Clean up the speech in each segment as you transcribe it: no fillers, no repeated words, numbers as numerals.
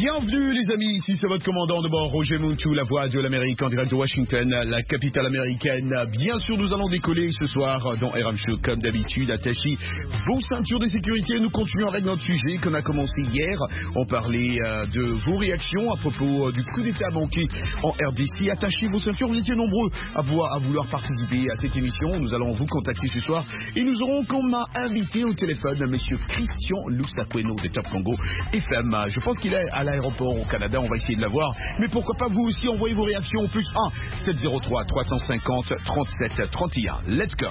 Bienvenue les amis, ici c'est votre commandant de bord Roger Moutou, la voix de l'Amérique en direct de Washington, la capitale américaine. Bien sûr nous allons décoller ce soir dans RM Show comme d'habitude. Attachez vos ceintures de sécurité, nous continuons avec notre sujet qu'on a commencé hier. On parlait de vos réactions à propos du coup d'état manqué en RDC. Attachez vos ceintures, vous étiez nombreux à vouloir participer à cette émission. Nous allons vous contacter ce soir et nous aurons comme invité au téléphone monsieur Christian Lusakweno de Top Congo FM. Je pense qu'il est à l'aéroport au Canada, on va essayer de l'avoir. Mais pourquoi pas vous aussi envoyer vos réactions au plus 1 703 350 37 31. Let's go.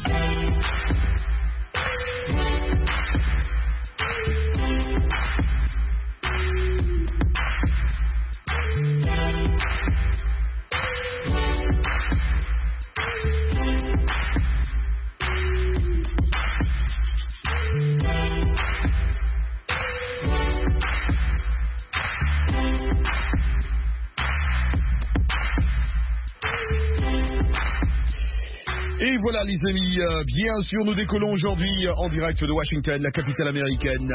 Et voilà les amis, bien sûr nous décollons aujourd'hui en direct de Washington, la capitale américaine.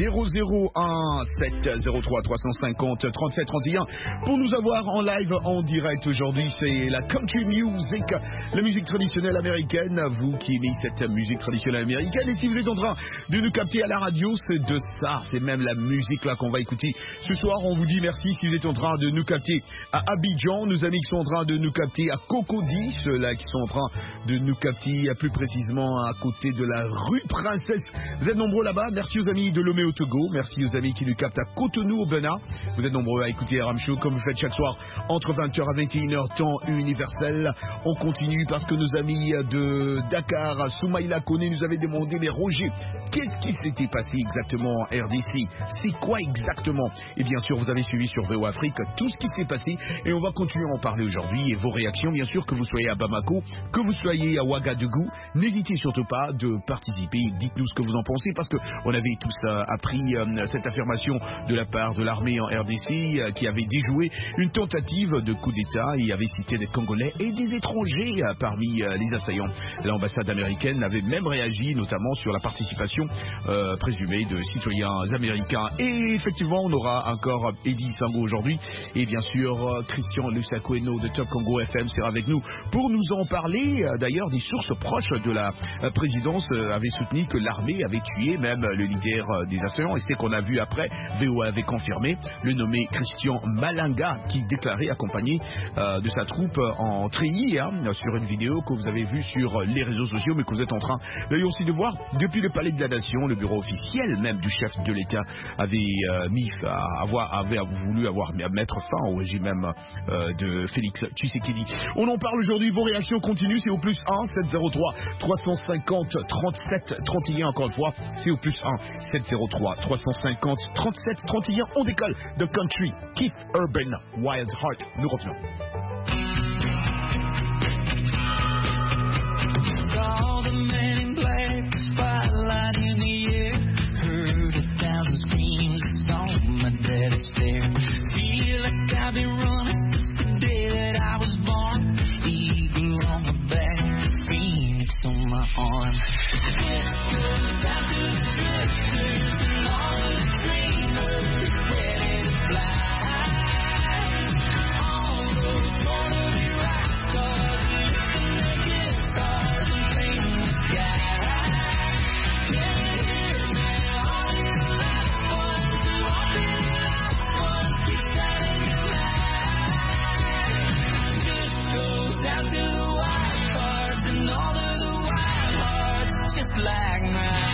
001 703 350 37 31 pour nous avoir en live en direct aujourd'hui. C'est la country music, la musique traditionnelle américaine. Vous qui aimez cette musique traditionnelle américaine, et si vous êtes en train de nous capter à la radio, c'est de ça, c'est même la musique là qu'on va écouter ce soir. On vous dit merci si vous êtes en train de nous capter à Abidjan, nos amis qui sont en train de nous capter à Cocody, ceux-là qui sont en train de nous capter plus précisément à côté de la rue Princesse. Vous êtes nombreux là-bas. Merci aux amis de Lomé au Togo. Merci aux amis qui nous captent à Cotonou au Bénin. Vous êtes nombreux à écouter RM Show comme vous faites chaque soir entre 20h à 21h temps universel. On continue parce que nos amis de Dakar, Soumaïla Koné, nous avaient demandé, mais Roger, qu'est-ce qui s'était passé exactement en RDC? C'est quoi exactement? Et bien sûr, vous avez suivi sur VO Afrique tout ce qui s'est passé et on va continuer à en parler aujourd'hui. Et vos réactions, bien sûr, que vous soyez à Bamako, que vous soyez à Ouagadougou, n'hésitez surtout pas de participer. Dites-nous ce que vous en pensez parce qu'on avait tous appris cette affirmation de la part de l'armée en RDC qui avait déjoué une tentative de coup d'État et avait cité des Congolais et des étrangers parmi les assaillants. L'ambassade américaine avait même réagi notamment sur la participation présumée de citoyens américains. Et effectivement, on aura encore Eddie Sango aujourd'hui et bien sûr Christian Lusakweno de Top Congo FM sera avec nous pour nous en parler. D'ailleurs, des sources proches de la présidence avaient soutenu que l'armée avait tué même le leader des assaillants. Et c'est qu'on a vu après, VOA avait confirmé, le nommé Christian Malanga qui déclarait accompagné de sa troupe en treillis sur une vidéo que vous avez vue sur les réseaux sociaux mais que vous êtes en train d'ailleurs aussi de voir depuis le palais de la nation. Le bureau officiel même du chef de l'État avait voulu mettre fin au régime même de Félix Tshisekedi. On en parle aujourd'hui, vos réactions continuent, c'est au plus 1 703 350 37 31. Encore une fois, c'est au plus 1 703 350 37 31. On décolle de Country Keith Urban Wild Heart. Nous revenons. Saw the man in black, spotlight in the air. Heard 1,000 screams, saw my daddy stare. Feel like I've been running since the day that I was born. Eagle on my back, phoenix on my arm. This goes out to the drifters and all the dreamers ready to fly. All those born to be rock stars, lifting their guitars and painting the sky. Can you hear me? All you loud ones, all you loud ones, keep shining your light. This goes out to the wild cards and all of the wild hearts, just like mine.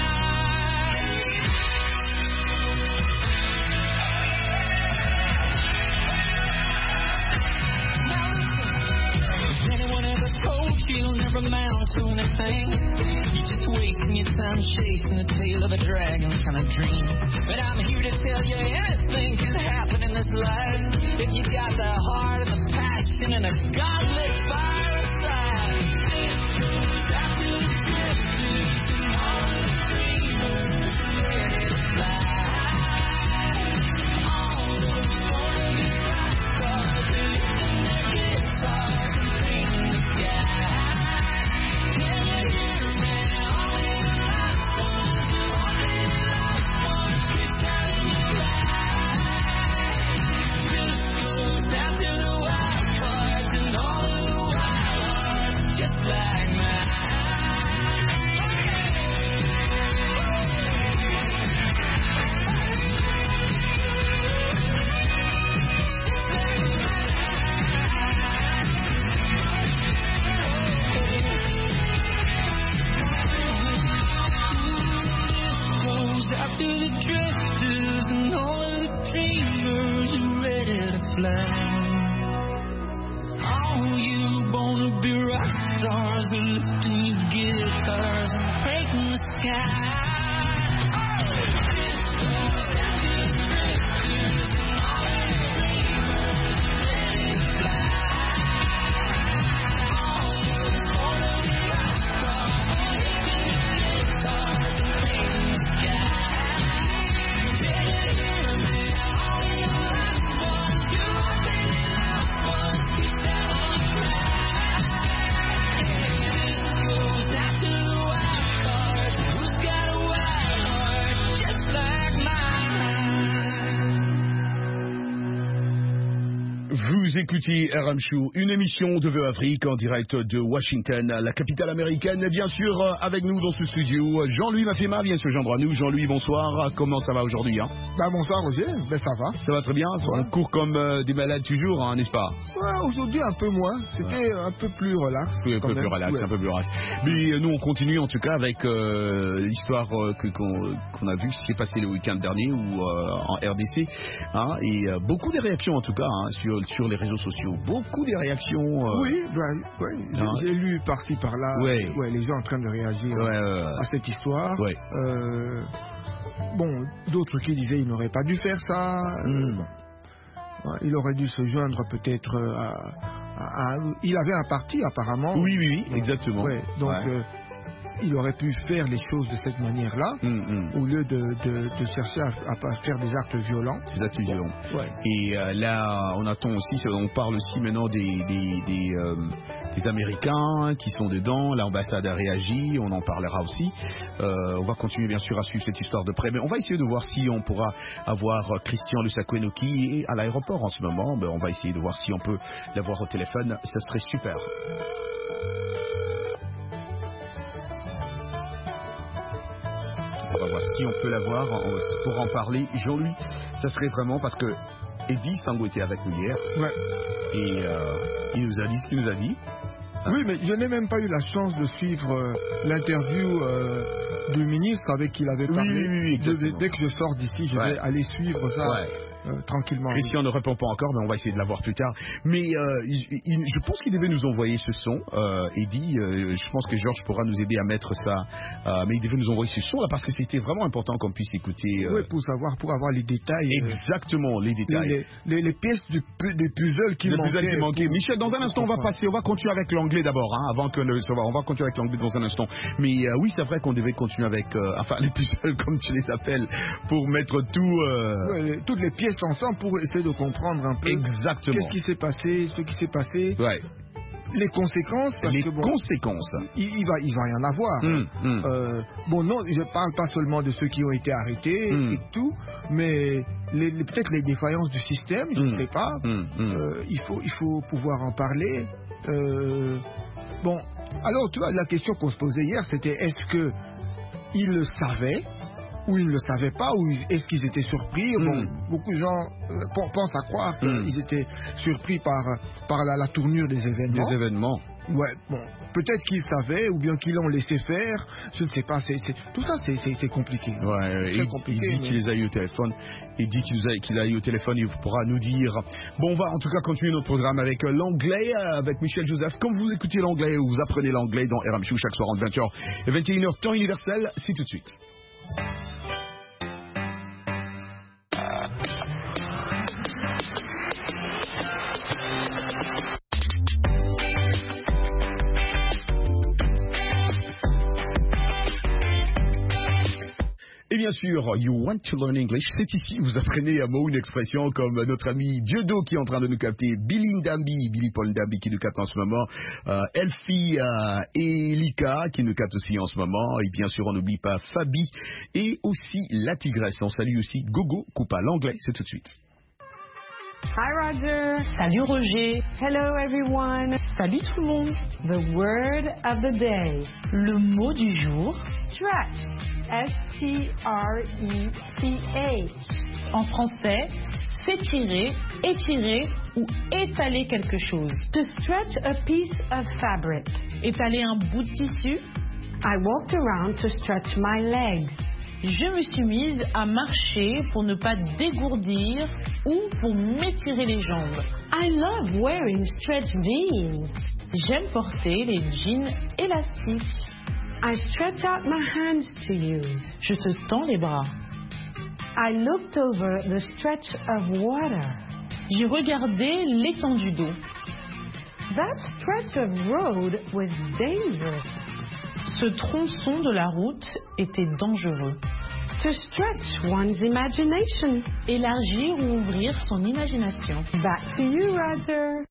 Has anyone ever told you you'll never amount to anything? You're just wasting your time chasing the tail of a dragon kind of dream. But I'm here to tell you anything can happen in this life if you got the heart and the passion and a godless fire inside. This goes out to the drifters and all of the dreamers ready to fly. All those born to be rock stars, lifting their guitars and painting the sky. Can you hear me? All you lost ones, all you lost ones, keep shining your light. to the drifters and all of the dreamers who are ready to fly. All you wanna be rock stars are lifting your guitars and painting the sky. Vous écoutez RM Show, une émission de Vœux Afrique en direct de Washington, la capitale américaine. Bien sûr, avec nous dans ce studio, Jean-Louis Mafema vient se joindre à nous. Jean-Louis, bonsoir. Comment ça va aujourd'hui Bonsoir Roger, ça va. Ça va très bien, on court comme des malades toujours, n'est-ce pas? Aujourd'hui un peu moins, c'était un peu plus relax. Un peu plus relax. Mais nous on continue en tout cas avec l'histoire qu'on a vue, ce qui est passé le week-end dernier ou en RDC. Et beaucoup de réactions en tout cas sur les réseaux sociaux. Beaucoup de réactions. Oui. J'ai lu par-ci par-là. Les gens en train de réagir à cette histoire. D'autres qui disaient qu'il n'aurait pas dû faire ça. Il aurait dû se joindre peut-être il avait un parti apparemment. Oui, exactement. Donc il aurait pu faire les choses de cette manière-là, au lieu de chercher à faire des actes violents. Et là, on attend aussi, on parle aussi maintenant des Américains qui sont dedans. L'ambassade a réagi, on en parlera aussi. On va continuer bien sûr à suivre cette histoire de près, mais on va essayer de voir si on pourra avoir Christian Lusakweno qui est à l'aéroport en ce moment. On va essayer de voir si on peut l'avoir au téléphone, ça serait super. On va voir si on peut l'avoir pour en parler. Jean-Louis, ça serait vraiment parce que Eddie Sango était avec nous hier. Et il nous a dit ce qu'il nous a dit. Oui, mais je n'ai même pas eu la chance de suivre l'interview du ministre avec qui il avait parlé. Oui, dès que je sors d'ici, je vais aller suivre ça. Tranquillement. Christian ne répond pas encore, mais on va essayer de l'avoir plus tard. Mais je pense qu'il devait nous envoyer ce son. Eddie, je pense que Georges pourra nous aider à mettre ça. Mais il devait nous envoyer ce son là parce que c'était vraiment important qu'on puisse écouter. Pour avoir les détails. Exactement, les détails. Les pièces des puzzles qui manquaient. Michel, dans un instant, on va continuer avec l'anglais d'abord, on va continuer avec l'anglais dans un instant. Mais oui, c'est vrai qu'on devait continuer avec, les puzzles comme tu les appelles, pour mettre tout. Toutes les pièces ensemble pour essayer de comprendre un peu qu'est-ce qui s'est passé, ce qui s'est passé, les conséquences. Conséquences. Il va y en avoir. Non, je parle pas seulement de ceux qui ont été arrêtés et tout, mais peut-être les défaillances du système, je ne sais pas. Il faut pouvoir en parler. Alors tu vois, la question qu'on se posait hier, c'était est-ce que il le savait ou ils ne le savaient pas, ou est-ce qu'ils étaient surpris. Beaucoup de gens pensent à croire qu'ils étaient surpris par la tournure des événements. Peut-être qu'ils savaient, ou bien qu'ils l'ont laissé faire, je ne sais pas, tout ça c'est compliqué. Il dit qu'il les a eu au téléphone, qu'il a eu au téléphone, il pourra nous dire. On va en tout cas continuer notre programme avec l'anglais, avec Michel Joseph. Comme vous écoutez l'anglais, vous apprenez l'anglais dans RM Show chaque soir entre 20h et 21h, temps universel, c'est tout de suite. Et bien sûr, you want to learn English, c'est ici, vous apprenez un mot, une expression comme notre ami Dieudo qui est en train de nous capter, Billy Paul Ndambi qui nous capte en ce moment, Elfie et Lika qui nous capte aussi en ce moment, et bien sûr on n'oublie pas Fabi et aussi la Tigresse. On salue aussi Gogo Coupa. L'anglais, c'est tout de suite. Hi Roger. Salut Roger. Hello everyone. Salut tout le monde. The word of the day. Le mot du jour. Stretch. S-T-R-E-C-H. En français, s'étirer, étirer ou étaler quelque chose. To stretch a piece of fabric. Étaler un bout de tissu. I walked around to stretch my legs. Je me suis mise à marcher pour ne pas dégourdir ou pour m'étirer les jambes. I love wearing stretch jeans. J'aime porter les jeans élastiques. I stretch out my hands to you. Je te tends les bras. I looked over the stretch of water. J'ai regardé l'étendue d'eau. That stretch of road was dangerous. Ce tronçon de la route était dangereux. To stretch one's imagination. Élargir ou ouvrir son imagination. Back to you, Roger.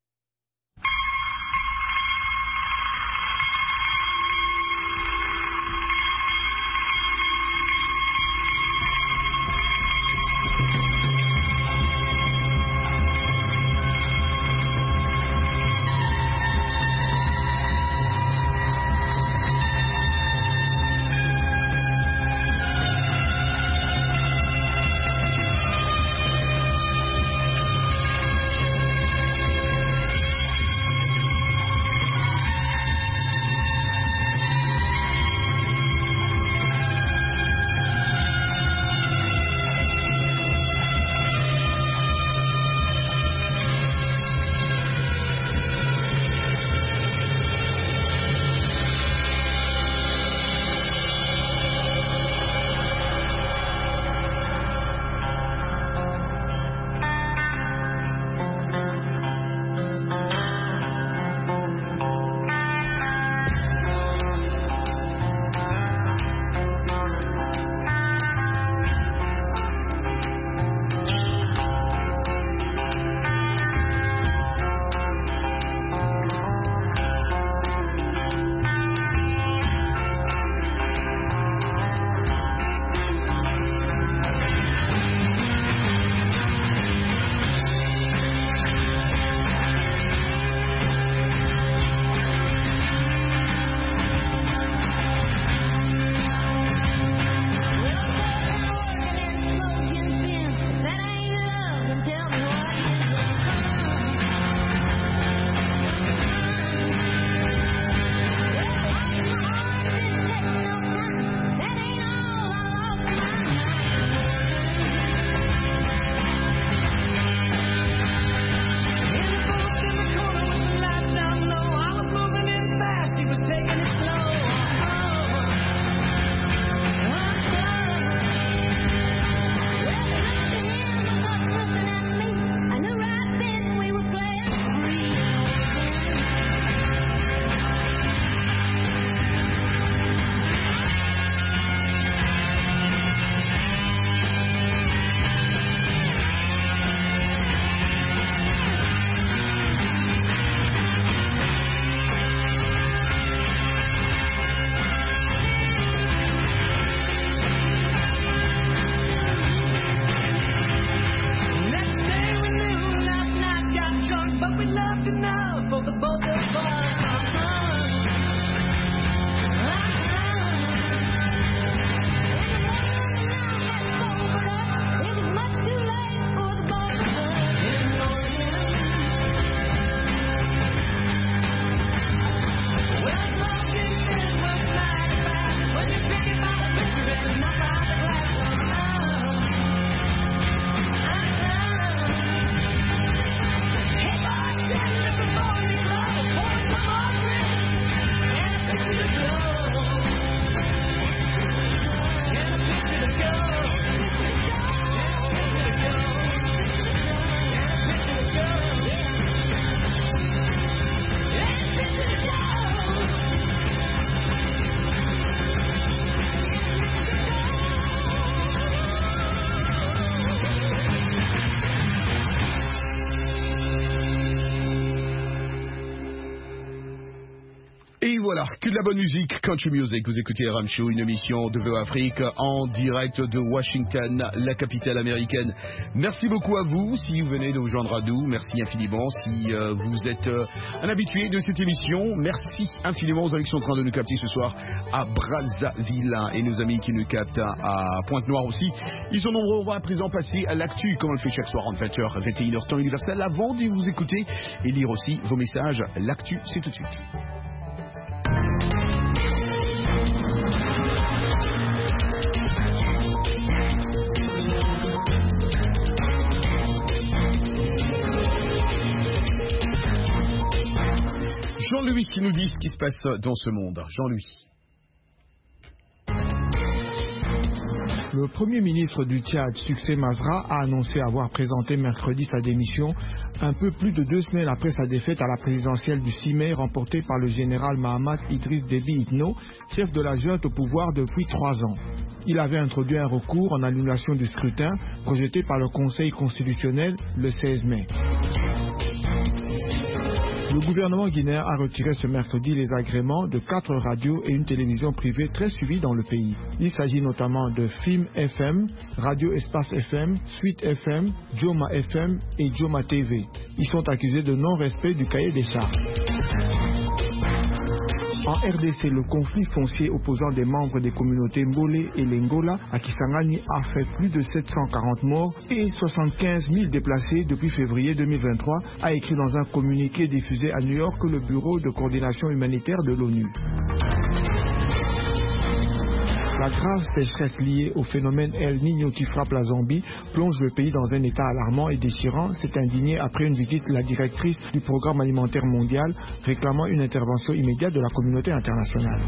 Et voilà, que de la bonne musique, Country Music. Vous écoutez RM Show, une émission de VOA Afrique en direct de Washington, la capitale américaine. Merci beaucoup à vous, si vous venez de vous joindre à nous. Merci infiniment. Si vous êtes un habitué de cette émission, merci infiniment aux amis qui sont en train de nous capter ce soir à Brazzaville et nos amis qui nous captent à Pointe-Noire aussi. Ils sont nombreux, on va à présent passer à l'actu, comme on le fait chaque soir en 20h, 21h, temps universel. Avant de vous écouter et lire aussi vos messages, l'actu, c'est tout de suite. Jean-Louis qui nous dit ce qui se passe dans ce monde. Jean-Louis. Le Premier ministre du Tchad, Succès Masra, a annoncé avoir présenté mercredi sa démission un peu plus de 2 semaines après sa défaite à la présidentielle du 6 mai remportée par le général Mahamat Idriss Déby Itno, chef de la junte au pouvoir depuis 3 ans. Il avait introduit un recours en annulation du scrutin projeté par le Conseil constitutionnel le 16 mai. Le gouvernement guinéen a retiré ce mercredi les agréments de 4 radios et une télévision privée très suivies dans le pays. Il s'agit notamment de FIM FM, Radio Espace FM, Suite FM, Joma FM et Joma TV. Ils sont accusés de non-respect du cahier des charges. En RDC, le conflit foncier opposant des membres des communautés Mbole et Lengola à Kisangani a fait plus de 740 morts et 75 000 déplacés depuis février 2023, a écrit dans un communiqué diffusé à New York le Bureau de coordination humanitaire de l'ONU. La grave sécheresse liée au phénomène El Niño qui frappe la Zambie plonge le pays dans un état alarmant et déchirant, s'est indigné après une visite la directrice du Programme alimentaire mondial réclamant une intervention immédiate de la communauté internationale.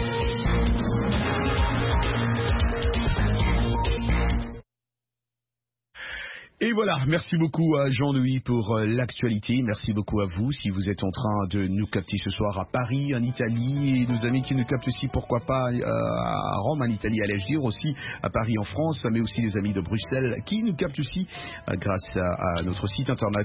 Et voilà, merci beaucoup à Jean-Louis pour l'actualité. Merci beaucoup à vous si vous êtes en train de nous capter ce soir à Paris, en Italie, et nos amis qui nous captent aussi, pourquoi pas, à Rome, en Italie, allais-je dire, aussi à Paris, en France, mais aussi les amis de Bruxelles qui nous captent aussi grâce à notre site internet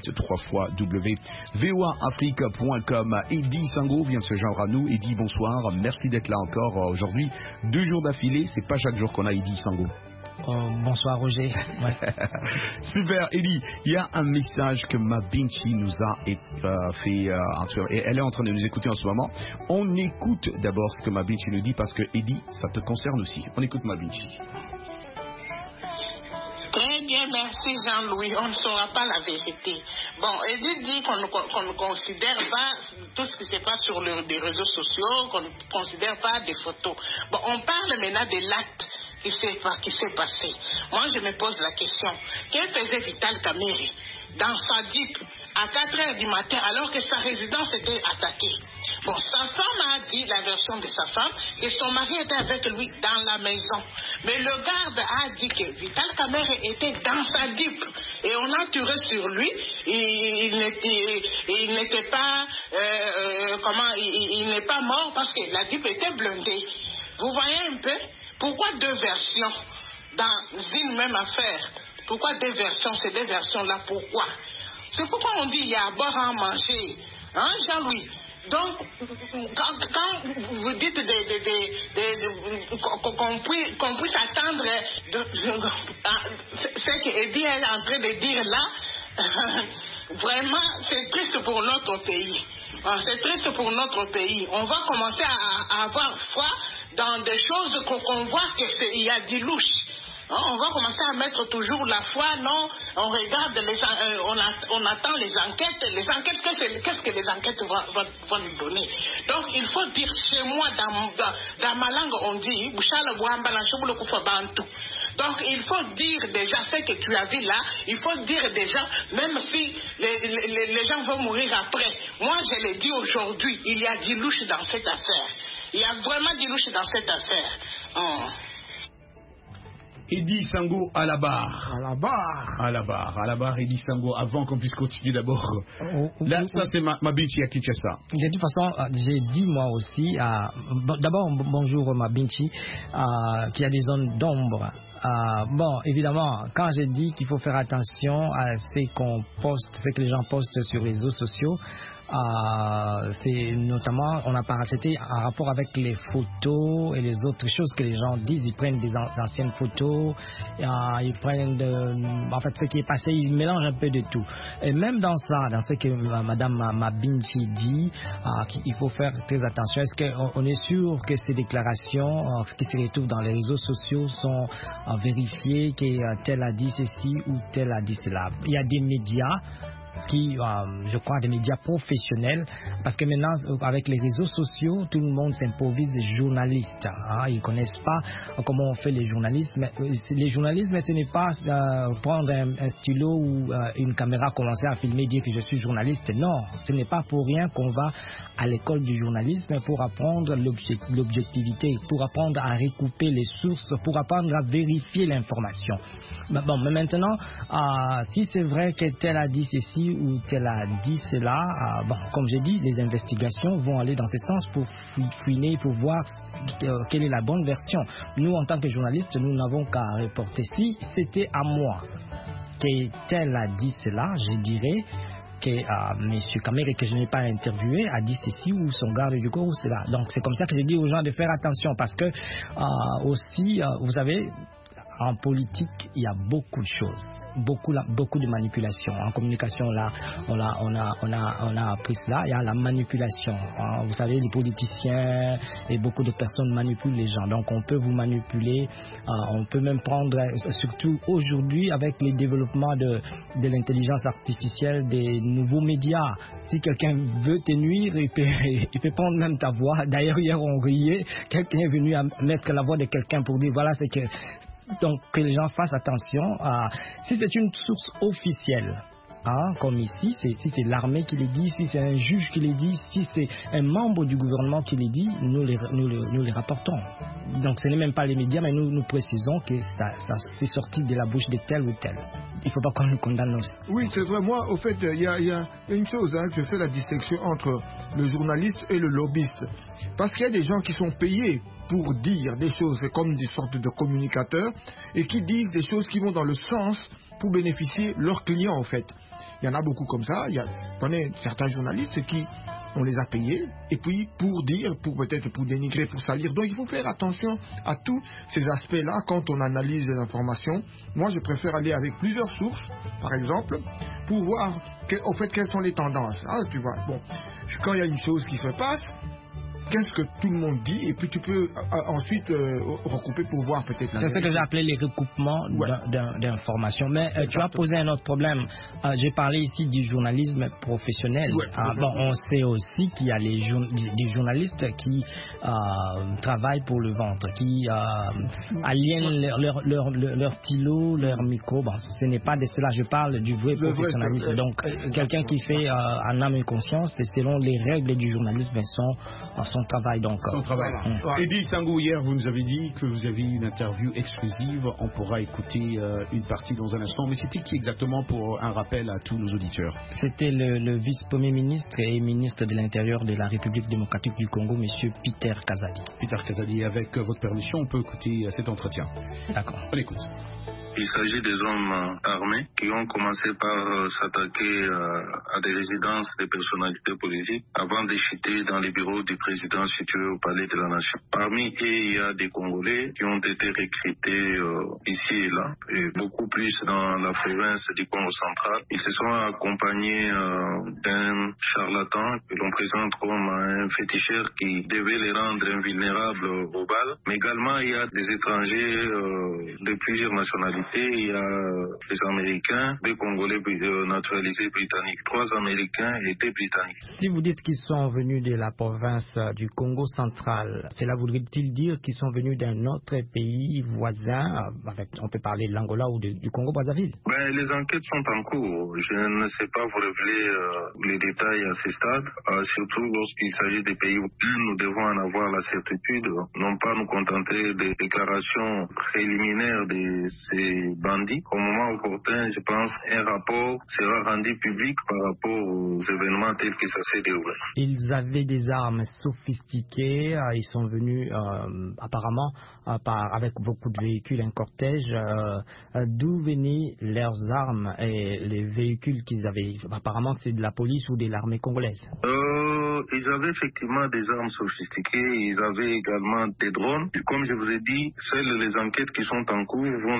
www.voaafrique.com. Eddie Sango vient de se joindre à nous. Eddie, bonsoir. Merci d'être là encore aujourd'hui. 2 jours d'affilée, c'est pas chaque jour qu'on a Eddie Sango. Bonsoir Roger. Ouais. Super, Eddie, il y a un message que Mabinchi nous a fait, et elle est en train de nous écouter en ce moment. On écoute d'abord ce que Mabinchi nous dit parce que Eddie, ça te concerne aussi. On écoute Mabinchi. Très bien, merci Jean-Louis. On ne saura pas la vérité. Bon, Eddie dit qu'on ne considère pas tout ce qui se passe sur les réseaux sociaux, qu'on ne considère pas des photos. Bon, on parle maintenant de l'acte qui s'est passé. Moi, je me pose la question. Que faisait Vital Kamerhe dans sa Jeep à 4 heures du matin alors que sa résidence était attaquée? Bon, sa femme a dit, la version de sa femme, que son mari était avec lui dans la maison. Mais le garde a dit que Vital Kamerhe était dans sa Jeep et on a tiré sur lui. Il n'était pas, il n'est pas mort parce que la Jeep était blindée. Vous voyez un peu? Pourquoi 2 versions dans une même affaire? Pourquoi 2 versions? Ces 2 versions-là, pourquoi? C'est pourquoi on dit il y a à boire à manger. Hein, Jean-Louis? Donc, quand vous dites qu'on puisse attendre ce qu'Eddie est en train de dire là, vraiment, c'est triste pour notre pays. C'est triste pour notre pays. On va commencer à avoir foi dans des choses qu'on voit qu'il y a du louche. On va commencer à mettre toujours la foi, non? On regarde, on attend les enquêtes. Les enquêtes, qu'est-ce que les enquêtes vont nous donner? Donc, il faut dire, chez moi, dans ma langue, on dit, donc, il faut dire déjà ce que tu as vu là, il faut dire déjà, même si les gens vont mourir après. Moi, je l'ai dit aujourd'hui, il y a du louche dans cette affaire. Il y a vraiment du louche dans cette affaire. Eddie Sango à la barre. À la barre. À la barre. À la barre, Eddie Sango, avant qu'on puisse continuer d'abord. Là, ça c'est Mabinchi à Kinshasa. De toute façon, j'ai dit moi aussi, d'abord bonjour Mabinchi, qu'il y a des zones d'ombre. Bon, évidemment, quand je dis qu'il faut faire attention à ce qu'on poste, ce que les gens postent sur les réseaux sociaux, c'est notamment, c'était en rapport avec les photos et les autres choses que les gens disent. Ils prennent des anciennes photos, ils prennent en fait ce qui est passé, ils mélangent un peu de tout. Et même dans ça, dans ce que Madame Mabinchi dit, qu'il faut faire très attention. Est-ce qu'on est sûr que ces déclarations qui se retrouvent dans les réseaux sociaux sont vérifiées, que tel a dit ceci ou tel a dit cela? Il y a des médias je crois, des médias professionnels, parce que maintenant, avec les réseaux sociaux, tout le monde s'improvise journaliste. Hein. Ils ne connaissent pas comment on fait les journalismes. Les journalismes, ce n'est pas prendre un stylo ou une caméra, commencer à filmer, dire que je suis journaliste. Non, ce n'est pas pour rien qu'on va à l'école du journalisme pour apprendre l'objectivité, pour apprendre à recouper les sources, pour apprendre à vérifier l'information. Bon, mais maintenant, si c'est vrai que tel a dit ceci ou tel a dit cela, bon, comme j'ai dit, les investigations vont aller dans ce sens pour fouiner, pour voir quelle est la bonne version. Nous, en tant que journalistes, nous n'avons qu'à reporter. Si c'était à moi que tel a dit cela, je dirais que M. Kamere, que je n'ai pas interviewé, a dit ceci ou son garde du corps ou cela. Donc c'est comme ça que je dis aux gens de faire attention, parce que aussi, vous savez, en politique, il y a beaucoup de choses, beaucoup de manipulations. En communication, là, on a appris cela. Il y a la manipulation. Hein. Vous savez, les politiciens et beaucoup de personnes manipulent les gens. Donc, on peut vous manipuler. On peut même prendre, surtout aujourd'hui, avec les développements de l'intelligence artificielle, des nouveaux médias. Si quelqu'un veut te nuire, il peut prendre même ta voix. D'ailleurs, hier, on riait. Quelqu'un est venu à mettre la voix de quelqu'un pour dire, voilà, c'est que... Donc, que les gens fassent attention. Si c'est une source officielle, comme ici, si c'est l'armée qui les dit, si c'est un juge qui les dit, si c'est un membre du gouvernement qui les dit, nous les rapportons. Donc, ce n'est même pas les médias, mais nous précisons que ça fait sortir de la bouche de tel ou tel. Il ne faut pas qu'on le condamne aussi. Oui, c'est vrai. Moi, au fait, il y a une chose, je fais la distinction entre le journaliste et le lobbyiste. Parce qu'il y a des gens qui sont payés pour dire des choses comme des sortes de communicateurs et qui disent des choses qui vont dans le sens pour bénéficier leurs clients, en fait. Il y en a beaucoup comme ça. Il y a certains journalistes qui, on les a payés, et puis pour dire, peut-être pour dénigrer, pour salir. Donc il faut faire attention à tous ces aspects-là quand on analyse les informations. Moi, je préfère aller avec plusieurs sources, par exemple, pour voir au fait quelles sont les tendances. Tu vois, bon, quand il y a une chose qui se passe, qu'est-ce que tout le monde dit, et puis tu peux ensuite recouper pour voir peut-être la... C'est ce que j'ai appelé les recoupements d'informations. Mais tu as posé un autre problème. J'ai parlé ici du journalisme professionnel. Bon, on sait aussi qu'il y a des journalistes qui travaillent pour le ventre, qui aliènent leur stylo, leur micro. Bon, ce n'est pas de cela. Je parle du vrai professionnalisme. Donc, quelqu'un qui fait en âme et conscience, c'est selon les règles du journalisme, son travail. Donc, son travail. Eddie Sangou, hier, vous nous avez dit que vous aviez une interview exclusive. On pourra écouter une partie dans un instant. Mais c'était qui exactement, pour un rappel à tous nos auditeurs? C'était le vice-premier ministre et ministre de l'Intérieur de la République démocratique du Congo, M. Peter Kazadi. Peter Kazadi, avec votre permission, on peut écouter cet entretien. D'accord. On écoute. Il s'agit des hommes armés qui ont commencé par s'attaquer à des résidences des personnalités politiques avant de chuter dans les bureaux du président situé au Palais de la Nation. Parmi eux, il y a des Congolais qui ont été recrutés ici et là, et beaucoup plus dans la province du Congo central. Ils se sont accompagnés d'un charlatan que l'on présente comme un féticheur qui devait les rendre invulnérables aux balles. Mais également, il y a des étrangers de plusieurs nationalités. Il y a des Américains, des Congolais naturalisés britanniques, 3 Américains et 2 Britanniques. Si vous dites qu'ils sont venus de la province du Congo central, cela voudrait-il dire qu'ils sont venus d'un autre pays voisin, on peut parler de l'Angola ou du Congo-Brazzaville? Les enquêtes sont en cours. Je ne sais pas vous révéler les détails à ce stade, surtout lorsqu'il s'agit des pays où nous devons en avoir la certitude, non pas nous contenter des déclarations préliminaires de ces bandits. Au moment opportun, je pense, un rapport sera rendu public par rapport aux événements tels que ça s'est déroulé. Ils avaient des armes sophistiquées. Ils sont venus apparemment avec beaucoup de véhicules, un cortège. D'où venaient leurs armes et les véhicules qu'ils avaient? Apparemment, c'est de la police ou de l'armée congolaise. Ils avaient effectivement des armes sophistiquées. Ils avaient également des drones. Comme je vous ai dit, seules les enquêtes qui sont en cours vont déterminer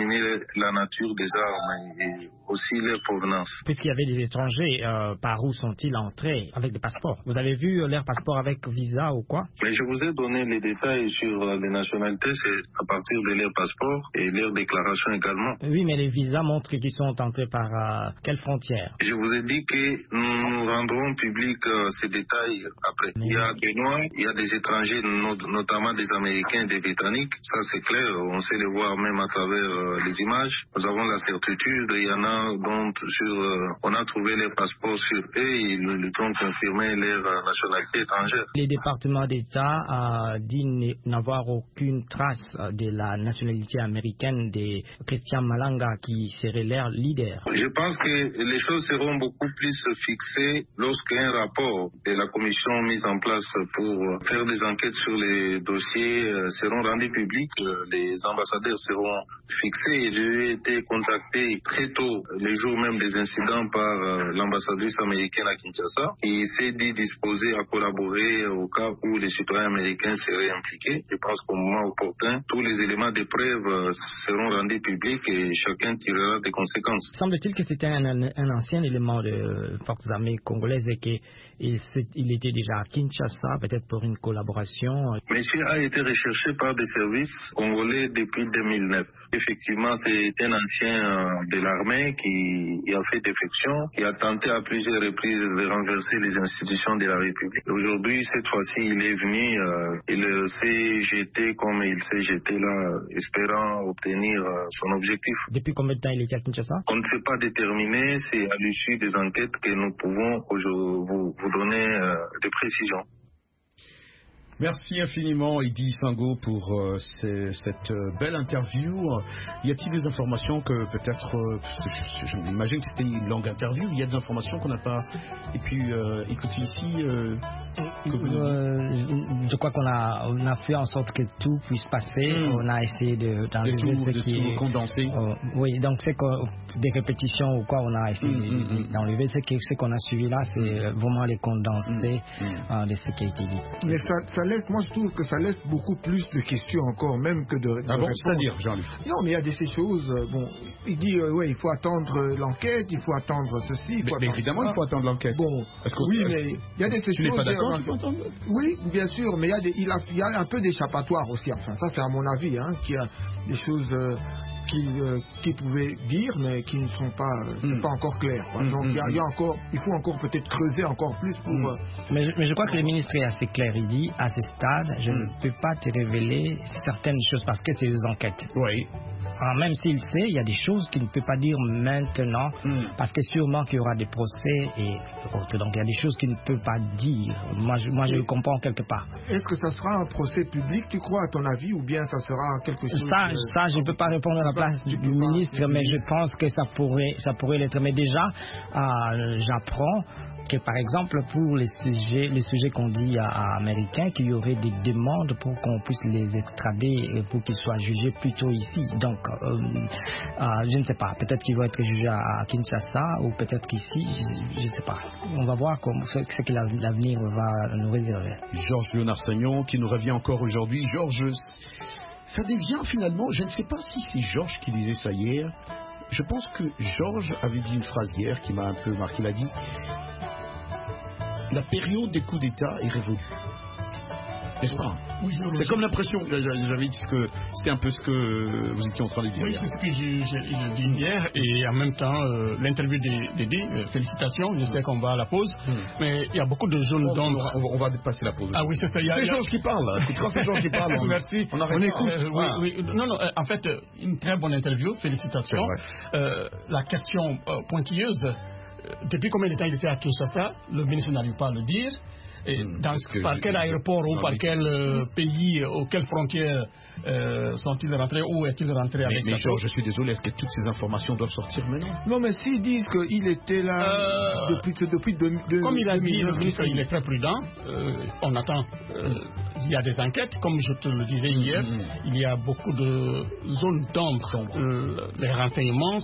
déterminer la nature des armes et aussi leur provenance. Puisqu'il y avait des étrangers, par où sont-ils entrés avec des passeports? Vous avez vu leur passeport avec visa ou quoi? Mais je vous ai donné les détails sur les nationalités, c'est à partir de leur passeport et leur déclaration également. Oui, mais les visas montrent qu'ils sont entrés par quelle frontière? Je vous ai dit que nous rendrons public ces détails après. Il y a des Noirs, il y a des étrangers, notamment des Américains et des Britanniques. Ça, c'est clair. On sait les voir même à travers les images. Nous avons la certitude. Il y en a dont on a trouvé les passeports sur eux et ils ont confirmé leur nationalité étrangère. Les départements d'État disent n'avoir aucune trace de la nationalité américaine de Christian Malanga qui serait leur leader. Je pense que les choses seront beaucoup plus fixées lorsqu'un rapport de la commission mise en place pour faire des enquêtes sur les dossiers seront rendus publics. Les ambassadeurs seront fixés et j'ai été contacté très tôt, les jours même des incidents, par l'ambassadrice américaine à Kinshasa qui s'est dit disposée à collaborer au cas où les citoyens américains seraient impliqués. Je pense qu'au moment opportun, tous les éléments de preuve seront rendus publics et chacun tirera des conséquences. Semble-t-il que c'était un ancien élément de forces armées congolaises et qu'il était déjà à Kinshasa, peut-être pour une collaboration. Monsieur a été recherché par des services congolais depuis 2009. Effectivement, c'est un ancien de l'armée qui a fait défection, qui a tenté à plusieurs reprises de renverser les institutions de la République. Aujourd'hui, cette fois-ci, il est venu, il s'est jeté comme il s'est jeté là, espérant obtenir son objectif. Depuis combien de temps il était à Kinshasa? On ne sait pas déterminer, c'est à l'issue des enquêtes que nous pouvons vous donner des précisions. Merci infiniment, Idi Sango, pour cette belle interview. Y a-t-il des informations que peut-être, je m'imagine que c'était une longue interview, il y a des informations qu'on n'a pas pu écouter ici je crois qu'on a fait en sorte que tout puisse passer. On a essayé d'enlever ce qui est condensé. Oui, donc c'est des répétitions ou quoi, on a essayé d'enlever. Ce qu'on a suivi là, c'est vraiment les condensés de ce qui a été dit. Mais ça laisse, moi je trouve que ça laisse beaucoup plus de questions encore, même que de réponses. C'est-à-dire, Jean-Luc? Non, mais il y a ces choses. Bon, il dit il faut attendre l'enquête, il faut attendre ceci. Mais évidemment, il faut attendre l'enquête. Bon, oui, mais il y a des choses. Tu n'es pas d'accord? Oui, bien sûr, mais il y a un peu d'échappatoire aussi. Enfin, ça c'est à mon avis, qu'il y a des choses qu'il pouvait dire, mais qui ne sont pas, c'est pas encore clair. Donc il faut encore peut-être creuser encore plus pour. Mais je crois que le ministre est assez clair. Il dit à ce stade, je ne peux pas te révéler certaines choses parce que c'est des enquêtes. Oui. Alors, même s'il sait, il y a des choses qu'il ne peut pas dire maintenant parce que sûrement qu'il y aura des procès et autres. Donc il y a des choses qu'il ne peut pas dire. Moi je le comprends quelque part. Est-ce que ça sera un procès public, tu crois, à ton avis, ou bien ça sera quelque chose? Ça je ne peux pas répondre à la place du ministre, mais je pense que ça pourrait l'être. Mais déjà, j'apprends que par exemple pour les sujets qu'on dit à Américains, qu'il y aurait des demandes pour qu'on puisse les extrader pour qu'ils soient jugés plutôt ici. Donc je ne sais pas, peut-être qu'ils vont être jugés à Kinshasa ou peut-être qu'ici, je ne sais pas. On va voir ce que l'avenir va nous réserver. Georges Léonard Sagnon qui nous revient encore aujourd'hui. Georges, ça devient finalement, je ne sais pas si c'est Georges qui disait ça hier. Je pense que Georges avait dit une phrase hier qui m'a un peu marqué. Il a dit: la période des coups d'État est révolue. N'est-ce pas? Oui, c'est comme l'impression, j'avais dit que c'était un peu ce que vous étiez en train de dire. Oui, c'est ce que j'ai dit hier, et en même temps, l'interview d'Edi, félicitations, je sais qu'on va à la pause, mais il y a beaucoup de zones d'ombre. On va dépasser la pause. Ah oui, c'est ça. C'est Georges qui parle. Quand c'est Georges qui parle, merci. On écoute. Oui. Non, en fait, une très bonne interview, félicitations. La question pointilleuse, depuis combien de temps il était à Kinshasa, le ministre n'arrive pas à le dire. Par quel aéroport ou par quel pays ou quelle frontière sont-ils rentrés? Où est-il rentré avec ça? Mais Georges, je suis désolé, est-ce que toutes ces informations doivent sortir maintenant? Non, mais s'ils disent qu'il était là depuis 2000. Comme il a dit, le ministre, il est très prudent. On attend. Il y a des enquêtes, comme je te le disais hier. Il y a beaucoup de zones d'ombre. Les renseignements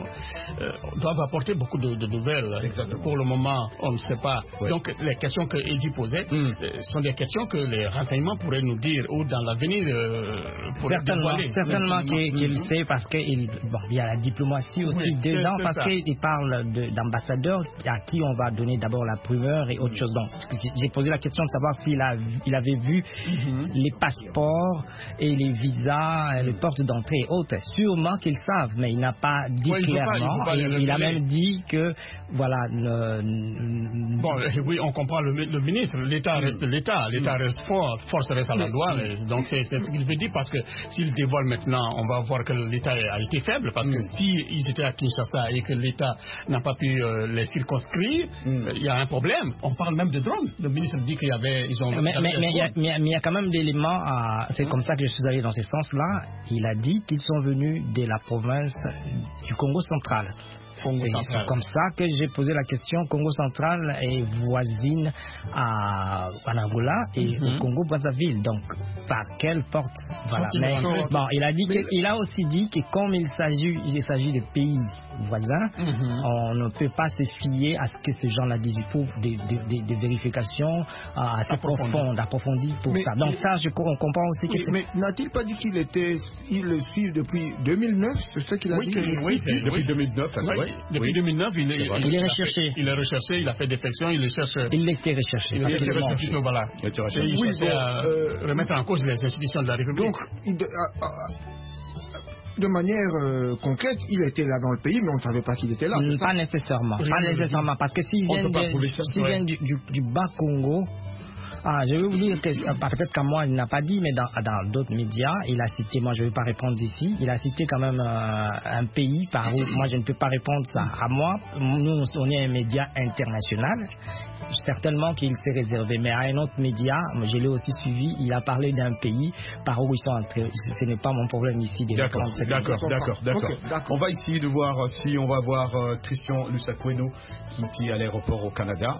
doivent apporter beaucoup de nouvelles. Exactement. Pour le moment, on ne sait pas. Ouais. Donc, les questions que Eddy posait, ce sont des questions que les renseignements pourraient nous dire ou dans l'avenir pourraient dévoiler. Certainement qu'il sait parce qu'il y a la diplomatie aussi dedans parce qu'il parle d'ambassadeurs à qui on va donner d'abord la primeur et autre chose. Donc j'ai posé la question de savoir s'il avait vu les passeports et les visas, les portes d'entrée et autres. Sûrement qu'ils savent, mais il n'a pas dit clairement. Il a même dit que voilà. Oui, on comprend le ministre. L'État reste l'État. L'État reste fort. Force reste à la loi. Donc c'est ce qu'il veut dire parce que s'il dévoile maintenant, on va voir que l'État a été faible parce que s'ils étaient à Kinshasa et que l'État n'a pas pu les circonscrire, il y a un problème. On parle même de drones. Le ministre dit qu'il y avait. Mais il y a quand même des éléments. C'est comme ça que je suis allé dans ce sens-là. Il a dit qu'ils sont venus de la province du Congo central. C'est comme ça que j'ai posé la question. Congo central est voisine à Angola et au Congo Brazzaville. Donc, par quelle porte voilà. Mais, bon, il a aussi dit que comme il s'agit de pays voisins, on ne peut pas se fier à ce que ces gens-là disent. Il faut des vérifications assez profondes, approfondies pour ça. Donc ça, on comprend aussi que. Mais n'a-t-il pas dit qu'il le suit depuis 2009? C'est ce qu'il a dit. Oui, depuis 2009, ça c'est vrai. Depuis 2009, il est recherché. Il est recherché, il a fait défection, il le cherche. Il était recherché. Il était recherché, voilà. Il cherchait à remettre en cause les institutions de la République. Donc, de manière concrète, il était là dans le pays, mais on ne savait pas qu'il était là. Pas nécessairement. Pas nécessairement. Parce que s'il vient du Bas-Congo, je vais vous dire que peut-être qu'à moi il n'a pas dit, mais dans d'autres médias, il a cité, moi je ne vais pas répondre ici, il a cité quand même un pays par où moi je ne peux pas répondre ça. À moi, nous on est un média international, certainement qu'il s'est réservé, mais à un autre média, je l'ai aussi suivi, il a parlé d'un pays par où ils sont entrés. Ce n'est pas mon problème ici de répondre. D'accord. On va essayer de voir si on va voir Christian Lusakweno qui est à l'aéroport au Canada.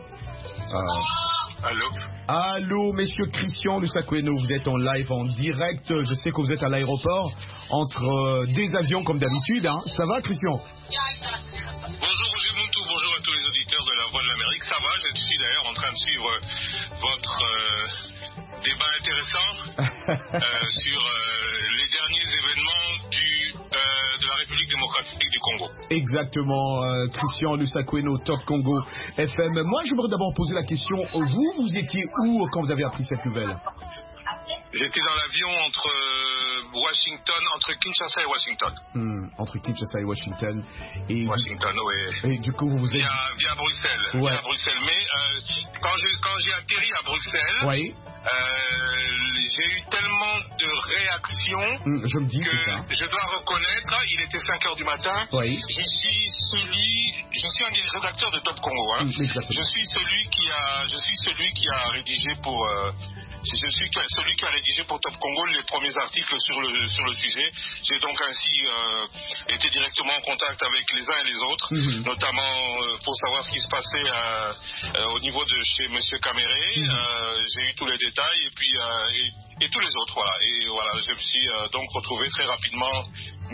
Allô, messieurs Christian Lusakweno, vous êtes en live, en direct. Je sais que vous êtes à l'aéroport entre des avions comme d'habitude. Hein. Ça va, Christian? Bonjour, Roger Montou, bonjour à tous les auditeurs de la Voix de l'Amérique. Ça va, je suis d'ailleurs en train de suivre votre débat intéressant sur les derniers événements de la République démocratique du Congo. Exactement, Christian Lusakweno, Top Congo FM. Moi, j'aimerais d'abord poser la question, vous étiez où quand vous avez appris cette nouvelle? J'étais dans l'avion entre Kinshasa et Washington. Entre Kinshasa et Washington. Washington, oui. Et du coup, vous êtes... Via Bruxelles. Ouais. Via Bruxelles. Mais quand j'ai atterri à Bruxelles, oui. J'ai eu tellement de réactions je me dis que je dois reconnaître, il était 5h du matin, oui. Je suis un des rédacteurs de Top Congo. Hein. Je suis celui qui a rédigé pour... Je suis celui qui a rédigé pour Top Congo les premiers articles sur le sujet. J'ai donc ainsi été directement en contact avec les uns et les autres, notamment pour savoir ce qui se passait au niveau de chez M. Caméré. J'ai eu tous les détails et tous les autres, voilà. Et voilà, je me suis donc retrouvé très rapidement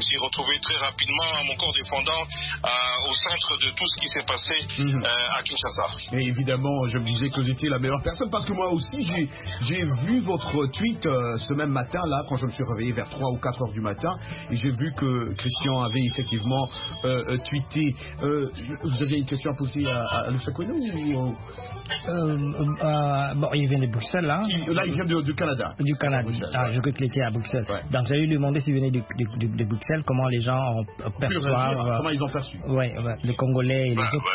à mon corps défendant au centre de tout ce qui s'est passé à Kinshasa. Et évidemment, je me disais que vous étiez la meilleure personne parce que moi aussi, j'ai vu votre tweet ce même matin, là, quand je me suis réveillé vers 3 ou 4 heures du matin, et j'ai vu que Christian avait effectivement tweeté. Vous aviez une question à poser à Lusakweno ou... Bon, il vient de Bruxelles, là. Là, il vient du Canada. Du Canada. Je crois qu'il était à Bruxelles. Ouais. Donc, j'avais lui demandé s'il venait de Bruxelles, comment les gens perçoivent. Comment ils ont perçu. Oui, les Congolais et les autres.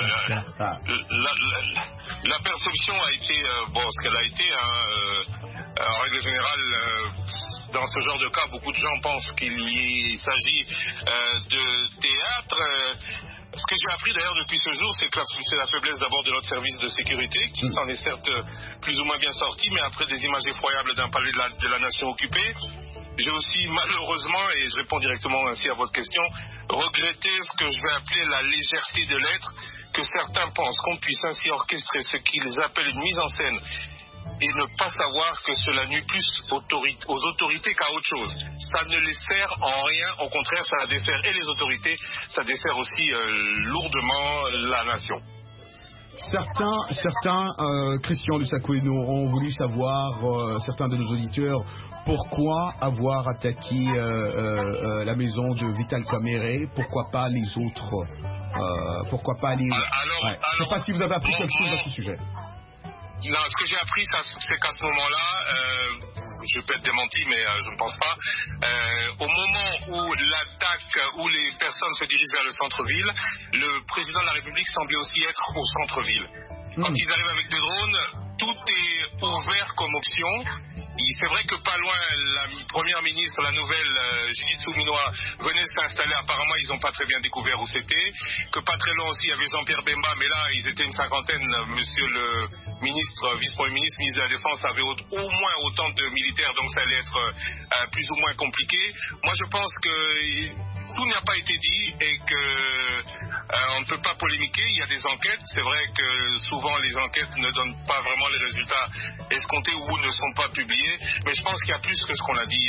La perception a été, ce qu'elle a été, en règle générale, dans ce genre de cas, beaucoup de gens pensent qu'il s'agit de théâtre. Ce que j'ai appris d'ailleurs depuis ce jour, c'est que c'est la faiblesse d'abord de notre service de sécurité, qui s'en est certes plus ou moins bien sorti, mais après des images effroyables d'un palais de la nation occupée. J'ai aussi malheureusement, et je réponds directement ainsi à votre question, regretté ce que je vais appeler la légèreté de l'être, que certains pensent qu'on puisse ainsi orchestrer ce qu'ils appellent une mise en scène et ne pas savoir que cela nuit plus aux autorités qu'à autre chose. Ça ne les sert en rien, au contraire, ça dessert et les autorités, ça dessert aussi lourdement la nation. Certains Christian Lusakoueno ont voulu savoir, certains de nos auditeurs, pourquoi avoir attaqué la maison de Vital Kamerhe, pourquoi pas les autres, pourquoi pas les... Je ne sais pas si vous avez appris quelque chose à ce sujet. Non, ce que j'ai appris, c'est qu'à ce moment-là, je peux être démenti, mais je ne pense pas, au moment où l'attaque, où les personnes se dirigent vers le centre-ville, le président de la République semblait aussi être au centre-ville. Quand ils arrivent avec des drones, tout est ouvert comme option. C'est vrai que pas loin, la première ministre, la nouvelle Judith Suminwa, venait s'installer. Apparemment, ils n'ont pas très bien découvert où c'était. Que pas très loin aussi, il y avait Jean-Pierre Bemba, mais là, ils étaient une cinquantaine. Monsieur le ministre, vice-premier ministre, ministre de la Défense, avait au moins autant de militaires, donc ça allait être plus ou moins compliqué. Moi, je pense que tout n'a pas été dit et que on ne peut pas polémiquer. Il y a des enquêtes. C'est vrai que souvent les enquêtes ne donnent pas vraiment les résultats escomptés ou ne sont pas publiés. Mais je pense qu'il y a plus que ce qu'on a dit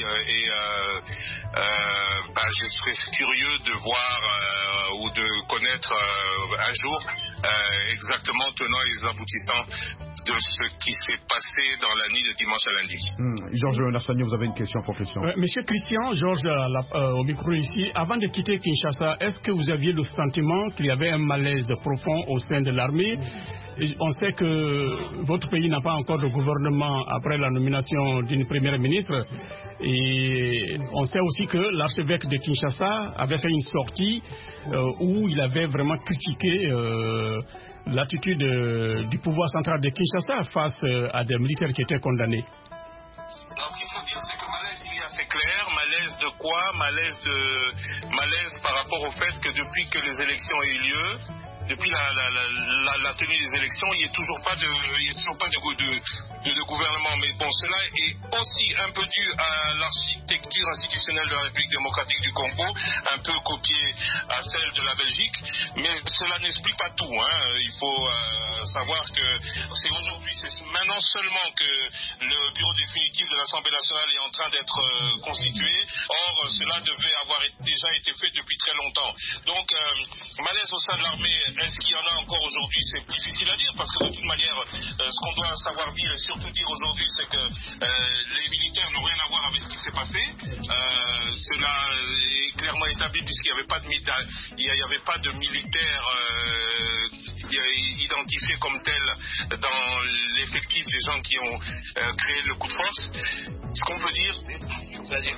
je serais curieux de voir ou de connaître un jour exactement tenant et les aboutissants de ce qui s'est passé dans la nuit de dimanche à lundi. Georges Nassagno, vous avez une question pour Christian. Monsieur Christian, Georges au micro ici, avant de quitter Kinshasa, est-ce que vous aviez le sentiment qu'il y avait un malaise profond au sein de l'armée? On sait que votre pays n'a pas encore de gouvernement après la nomination d'une première ministre. Et on sait aussi que l'archevêque de Kinshasa avait fait une sortie où il avait vraiment critiqué l'attitude du pouvoir central de Kinshasa face à des militaires qui étaient condamnés. Donc il faut dire c'est que malaise il y a, c'est clair. Malaise de quoi? Malaise par rapport au fait que depuis que les élections ont eu lieu, depuis la tenue des élections, il n'y a toujours pas de gouvernement. Mais bon, cela est aussi un peu dû à l'architecture institutionnelle de la République démocratique du Congo, un peu copiée à celle de la Belgique. Mais cela n'explique pas tout. Il faut savoir que c'est aujourd'hui, c'est maintenant seulement que le bureau définitif de l'Assemblée nationale est en train d'être constitué. Or, cela devait avoir déjà été fait depuis très longtemps. Donc, malaise au sein de l'armée. Est-ce qu'il y en a encore aujourd'hui? C'est difficile à dire parce que de toute manière, ce qu'on doit savoir dire et surtout dire aujourd'hui, c'est que les militaires n'ont rien à voir avec ce qui s'est passé. Cela est clairement établi puisqu'il n'y avait pas de militaires identifiés comme tels dans l'effectif des gens qui ont créé le coup de force. Ce qu'on peut dire, c'est-à-dire...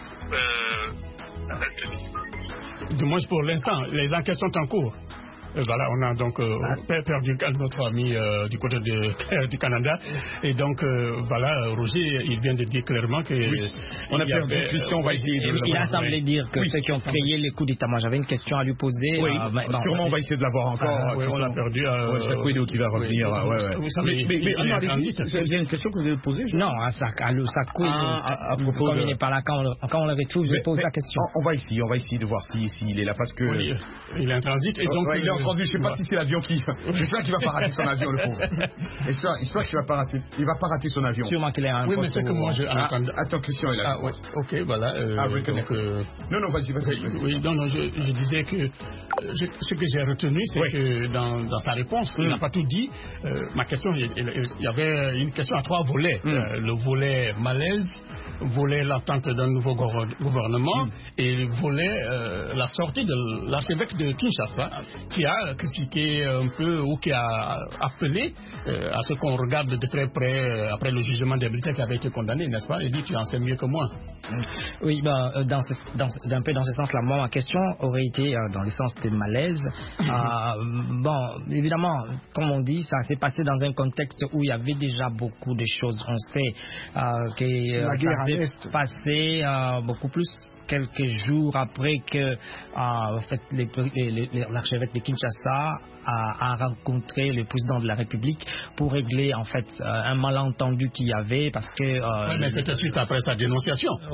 Du moins pour l'instant, les enquêtes sont en cours. Voilà, on a donc perdu notre ami du côté du Canada. Et donc, voilà, Roger, il vient de dire clairement que... Oui. On a perdu Christian, on va essayer de... Il a semblé dire que ceux qui ont créé les coups d'État, moi j'avais une question à lui poser. Oui, sûrement on va essayer de l'avoir encore. Oui, on l'a perdu. Sakoueno qui va revenir. Vous savez, mais il y a une question que vous avez posée. Non, à Sakoueno. À propos il n'est pas là, quand on le retrouve, je pose la question. On va essayer de voir s'il est là parce que... Oui, il est en transit. Et donc, il est en transit, je ne sais pas si c'est l'avion qui... J'espère qu'il ne va pas rater son avion, le pauvre. J'espère qu'il ne va pas rater. Il va pas rater son avion. Sûrement qu'il est un Oui, mais c'est que moi, attends, Christian est là. Ah, oui. Ok, voilà. Non, vas-y. Oui, non, je disais que ce que j'ai retenu, c'est que dans sa réponse, il n'a pas tout dit. Ma question, il y avait une question à 3 volets. Le volet malaise, volet l'attente d'un nouveau gouvernement et le volet la sortie de l'archevêque de Kinshasa qui a critiqué un peu ou qui a appelé à ce qu'on regarde de très près après le jugement des militaires qui avaient été condamnés, n'est-ce pas? Il dit tu en sais mieux que moi. Oui, d'un peu dans ce sens-là, moi ma question aurait été dans le sens de malaise. Bon, évidemment, comme on dit, ça s'est passé dans un contexte où il y avait déjà beaucoup de choses. On sait que ça s'est passé beaucoup plus quelques jours après que en fait, l'archevêque de Kinshasa a rencontré le président de la République pour régler en fait un malentendu qu'il y avait parce que... mais c'était suite après sa dénonciation.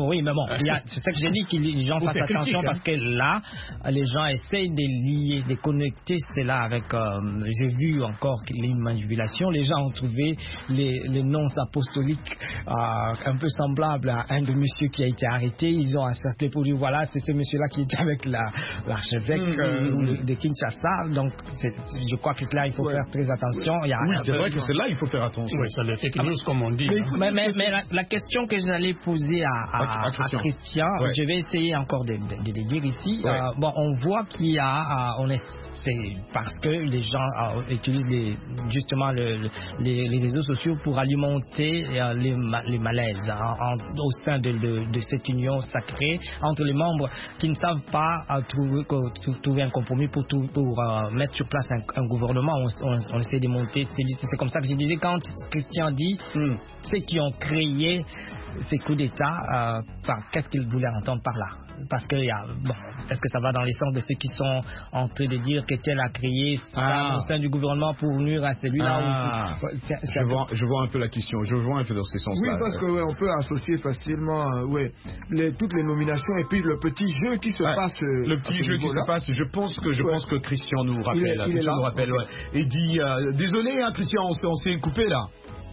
Oui, mais bon, c'est ça que j'ai dit, que les gens fassent attention parce que là, les gens essayent de lier, de connecter cela avec. J'ai vu encore les manipulations. Les gens ont trouvé les noms apostoliques un peu semblables à un de monsieur qui a été arrêté. Ils ont asserté pour dire voilà, c'est ce monsieur-là qui était avec l'archevêque de Kinshasa. Donc, je crois que là, il faut faire très attention. Oui, c'est vrai que c'est là, il faut faire attention. Oui, c'est le fake news, comme on dit. Mais la question que j'allais poser à Christian, je vais essayer encore de le dire ici. Bon, on voit qu'il y a, c'est parce que les gens utilisent justement les réseaux sociaux pour alimenter les malaises au sein de cette union sacrée entre les membres qui ne savent pas trouver un compromis pour mettre sur place un gouvernement. On essaie de monter. C'est comme ça que je disais quand Christian dit ceux qui ont créé ces coups d'État, qu'est-ce qu'ils voulaient entendre par là? Parce que est-ce que ça va dans les sens de ceux qui sont en train de dire que tel a créé au sein du gouvernement pour nuire à celui-là Je vois un peu la question, je vois un peu dans ce sens-là. Oui, parce qu'on peut associer facilement toutes les nominations et puis le petit jeu qui se passe. Le petit jeu qui se passe, je pense que Christian nous rappelle. Et dit, désolé Christian, on s'est coupé là.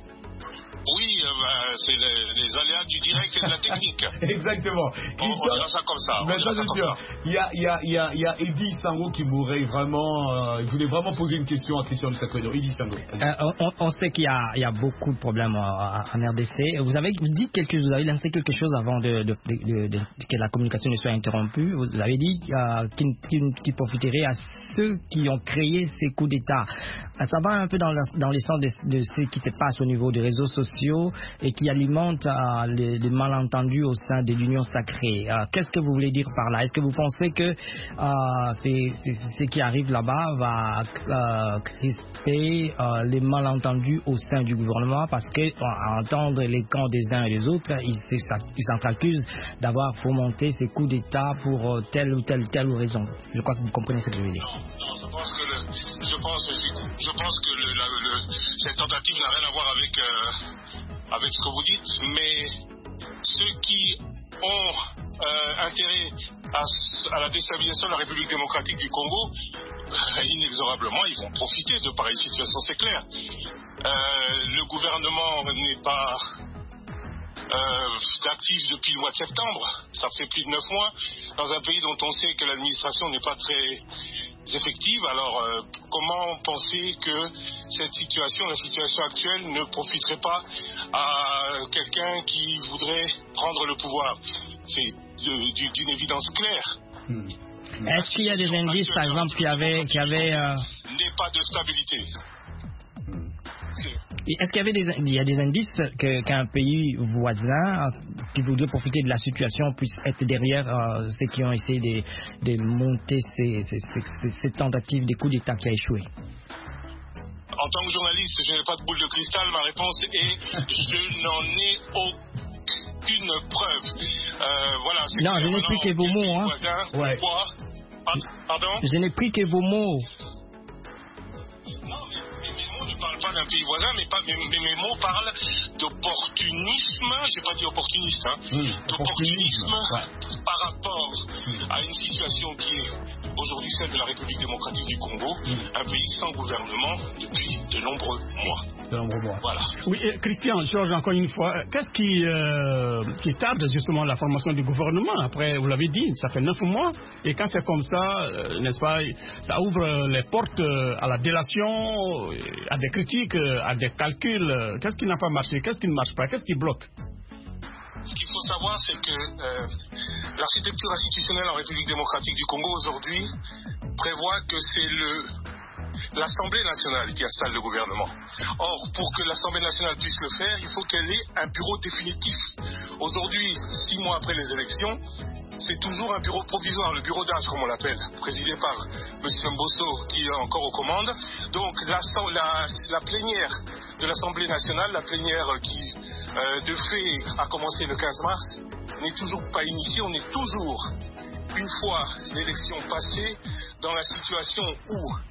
Oui, c'est les aléas du direct et de la technique. Exactement. On dira ça comme ça. Mais ça, c'est sûr. Il y a Eddie Sango qui voulait vraiment poser une question à Christian Lusakwedo. Eddie Sango. On sait qu'il y a beaucoup de problèmes en RDC. Vous avez lancé quelque chose avant que la communication ne soit interrompue. Vous avez dit qu'il profiterait à ceux qui ont créé ces coups d'État. Ça va un peu dans les sens de ce qui se passe au niveau des réseaux sociaux et qui alimente les malentendus au sein de l'union sacrée. Qu'est-ce que vous voulez dire par là? Est-ce que vous pensez que ce qui arrive là-bas va crisper les malentendus au sein du gouvernement? Parce que à entendre les camps des uns et des autres, ils s'accusent d'avoir fomenté ces coups d'État pour telle ou telle raison. Je crois que vous comprenez ce que je veux dire. Non, je pense que cette tentative n'a rien à voir avec ce que vous dites, mais ceux qui ont intérêt à la déstabilisation de la République démocratique du Congo, inexorablement, ils vont profiter de pareilles situations, c'est clair. Le gouvernement n'est pas actif depuis le mois de septembre, ça fait plus de 9 mois, dans un pays dont on sait que l'administration n'est pas très effective. Alors comment penser que la situation actuelle ne profiterait pas à quelqu'un qui voudrait prendre le pouvoir? C'est d'une évidence claire. Est-ce qu'il y a des indices, par exemple, qui avaient n'est pas de stabilité. Est-ce qu'il y a des indices qu'un pays voisin qui voudrait profiter de la situation puisse être derrière ceux qui ont essayé de monter ces tentatives de coup d'État qui a échoué? En tant que journaliste, je n'ai pas de boule de cristal. Ma réponse est je n'en ai aucune preuve. Voilà. Non, je n'ai pris que vos mots. Ouais. Pardon? Je n'ai pris que vos mots. Je ne parle pas d'un pays voisin, mais mes mots parlent d'opportunisme, j'ai pas dit opportuniste, d'opportunisme par rapport à une situation qui est aujourd'hui celle de la République démocratique du Congo, un pays sans gouvernement depuis de nombreux mois. Voilà. Oui, Christian, Georges, encore une fois, qu'est-ce qui tarde justement la formation du gouvernement? Après, vous l'avez dit, ça fait 9 mois, et quand c'est comme ça, n'est-ce pas, ça ouvre les portes à la délation, à des critiques, à des calculs. Qu'est-ce qui n'a pas marché? Qu'est-ce qui ne marche pas? Qu'est-ce qui bloque? Ce qu'il faut savoir, c'est que l'architecture institutionnelle en République démocratique du Congo aujourd'hui prévoit que c'est l'Assemblée nationale qui installe le gouvernement. Or, pour que l'Assemblée nationale puisse le faire, il faut qu'elle ait un bureau définitif. Aujourd'hui, 6 mois après les élections, c'est toujours un bureau provisoire, le bureau d'âge comme on l'appelle, présidé par M. Mbosso qui est encore aux commandes. Donc la plénière de l'Assemblée nationale, la plénière qui de fait a commencé le 15 mars, n'est toujours pas initiée. On est toujours, une fois l'élection passée, dans la situation où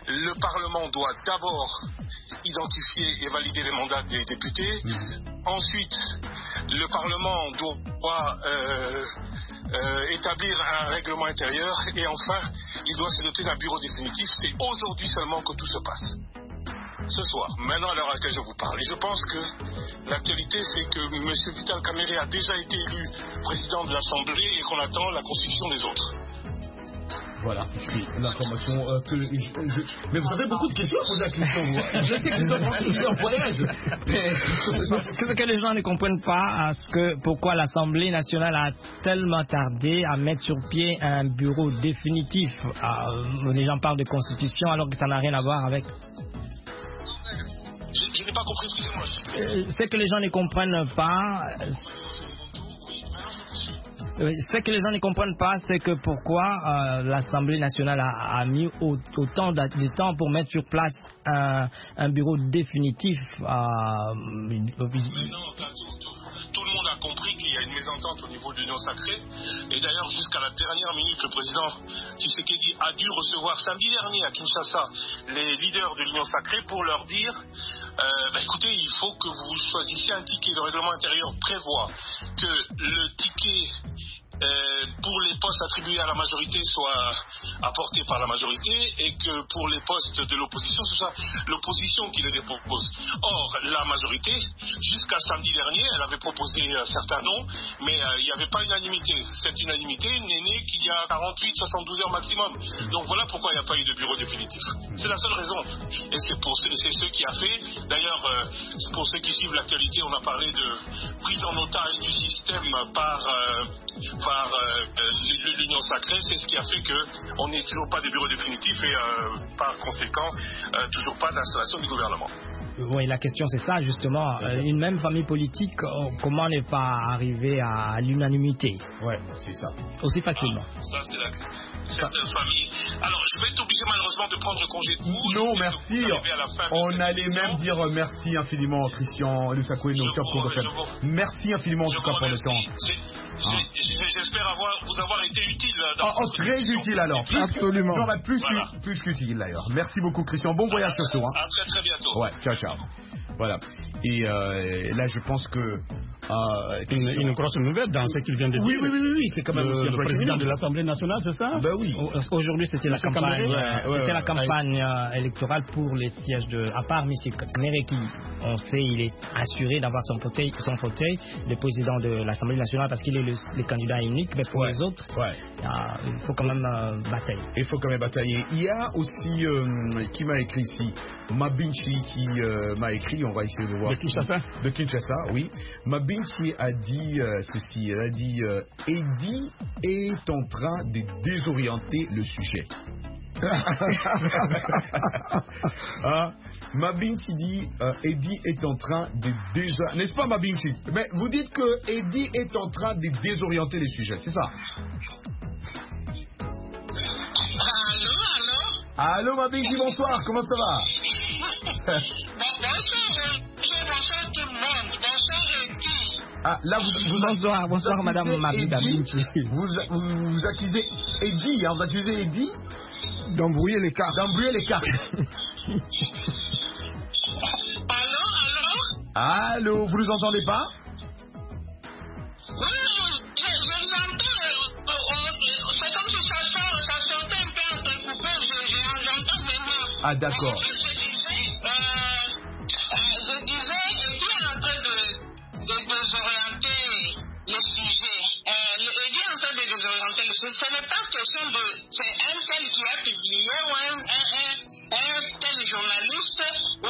le Parlement doit d'abord identifier et valider les mandats des députés. Ensuite, le Parlement doit établir un règlement intérieur. Et enfin, il doit se doter d'un bureau définitif. C'est aujourd'hui seulement que tout se passe. Ce soir, maintenant à l'heure à laquelle je vous parle. Et je pense que l'actualité, c'est que M. Vital Kamerhe a déjà été élu président de l'Assemblée et qu'on attend la constitution des autres. Voilà, c'est l'information que Mais vous avez beaucoup de questions à poser à Christian, vous. Je sais que vous êtes en voyage. Ce que les gens ne comprennent pas, pourquoi l'Assemblée nationale a tellement tardé à mettre sur pied un bureau définitif. Les gens parlent de constitution alors que ça n'a rien à voir avec... Je n'ai pas compris, excusez-moi. Ce que les gens ne comprennent pas... Ce que les gens ne comprennent pas, c'est que pourquoi l'Assemblée nationale a mis autant de temps pour mettre sur place un bureau définitif. Tout le monde a compris qu'il y a une mésentente au niveau de l'Union sacrée. Et d'ailleurs, jusqu'à la dernière minute, le président Tshisekedi a dû recevoir samedi dernier à Kinshasa les leaders de l'Union sacrée pour leur dire écoutez, il faut que vous choisissiez un ticket. Le règlement intérieur prévoit que le ticket pour les postes attribués à la majorité soit apporté par la majorité et que pour les postes de l'opposition, ce soit l'opposition qui les dépropose. Or, la majorité, jusqu'à samedi dernier, elle avait proposé certains noms, mais il n'y avait pas unanimité. Cette unanimité n'est née qu'il y a 48-72 heures maximum. Donc voilà pourquoi il n'y a pas eu de bureau définitif. C'est la seule raison. Et c'est ce qui a fait. D'ailleurs, pour ceux qui suivent l'actualité, on a parlé de prise en otage du système par l'Union sacrée. C'est ce qui a fait qu'on n'ait toujours pas de bureau définitif et par conséquent toujours pas d'installation du gouvernement. Oui, la question c'est ça justement. Une même famille politique, comment ne pas arriver à l'unanimité? Ouais, c'est ça. Aussi facilement. Ça c'est certaines familles. Alors je vais être obligé malheureusement de prendre congé de vous. Non, merci. On allait même dire merci infiniment Christian Lusakwe, nos top Congo. Merci infiniment en tout cas pour le temps. J'espère vous avoir été utile. Très utile alors. Absolument. Plus qu'utile d'ailleurs. Merci beaucoup Christian. Bon voyage surtout. À très bientôt. Ouais, ciao. Voilà. Et là je pense que une grosse nouvelle dans ce qu'il vient de dire. Oui, c'est quand même le président de l'Assemblée nationale, c'est ça? Ben oui. Aujourd'hui, c'était la campagne. C'était la campagne électorale pour les sièges à part M. Kamerhe qui, on sait, il est assuré d'avoir son fauteuil, le président de l'Assemblée nationale parce qu'il est le candidat unique, mais pour les autres, il faut quand même batailler. Il faut quand même batailler. Il y a aussi qui m'a écrit ici, Mabinchi qui m'a écrit, on va essayer de voir. De Kinshasa, oui. Mabinchi a dit ceci, elle a dit Eddy est en train de désorienter le sujet. Mabinchi dit Eddy est en train de désorienter. N'est-ce pas Mabinchi? Mais vous dites que Eddy est en train de désorienter les sujets, c'est ça? Allô Mabinchi, bonsoir, comment ça va? Bonsoir tout le monde, bonsoir Eddy. Bonsoir Madame Mabinchi. Vous accusez Eddy, on va accuser Eddy d'embrouiller les cartes. Allô, vous nous entendez pas? Oui, je vous entends. C'est comme si ça sortait un peu entrecoupé. J'entends maintenant. Ah, d'accord. Je disais, Eddy est en train de désorienter le sujet. Eddy est en train de désorienter le sujet. Ce n'est pas question de... C'est un tel qui a publié ou un tel journaliste ou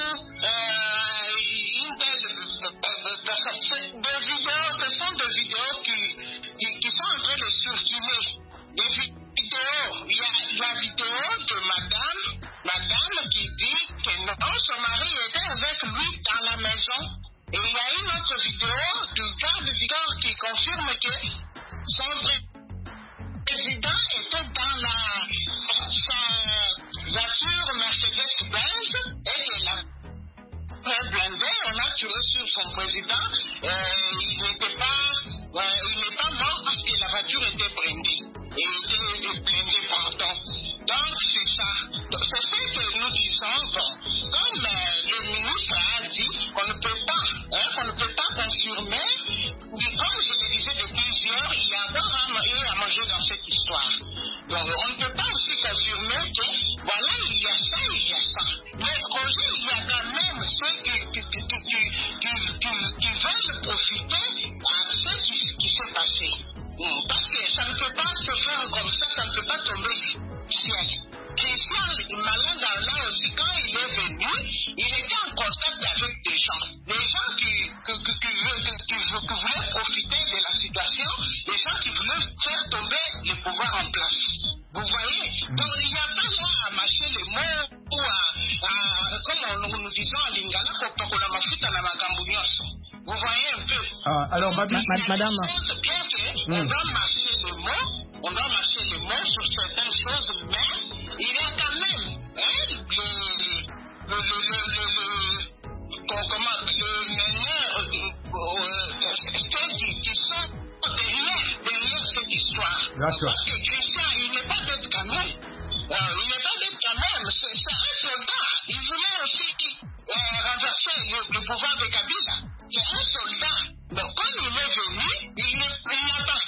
une telle personne. Ce sont des vidéos qui sont en train de circuler. Des vidéos. Il y a la vidéo de madame qui dit que son mari était avec lui dans la maison. Et il y a une autre vidéo du garde du corps qui confirme que son président était dans sa voiture Mercedes-Benz et la blindé, on a tiré sur son président. Il n'est pas mort parce que la voiture était blindée. Donc c'est ça. c'est ce que nous disons. Comme le ministre a dit qu'on ne peut pas confirmer, comme je le disais depuis plusieurs, il y a encore à manger dans cette histoire. Donc on ne peut pas aussi confirmer que voilà, il y a ça. Mais aujourd'hui, il y a quand même ceux qui veulent profiter à ce qui s'est passé. Parce que ça ne peut pas se faire comme ça ne peut pas tomber du ciel. Christian Malanda, là aussi, quand il est venu, il était en contact avec des gens qui voulaient profiter de la situation, des gens qui voulaient faire tomber le pouvoir en place. Vous voyez? Donc il n'y a pas là à mâcher les mots ou comme nous disons à Lingala, vous voyez un peu. Alors, madame. On doit mâcher les mots sur certaines choses, mais il y a quand même qui sont derrière cette histoire. D'accord. Parce que Christian, il n'est pas bête quand même. C'est un soldat. Il voulait aussi renverser le pouvoir de Kabila. C'est un soldat. Donc, quand il est venu, il n'est pas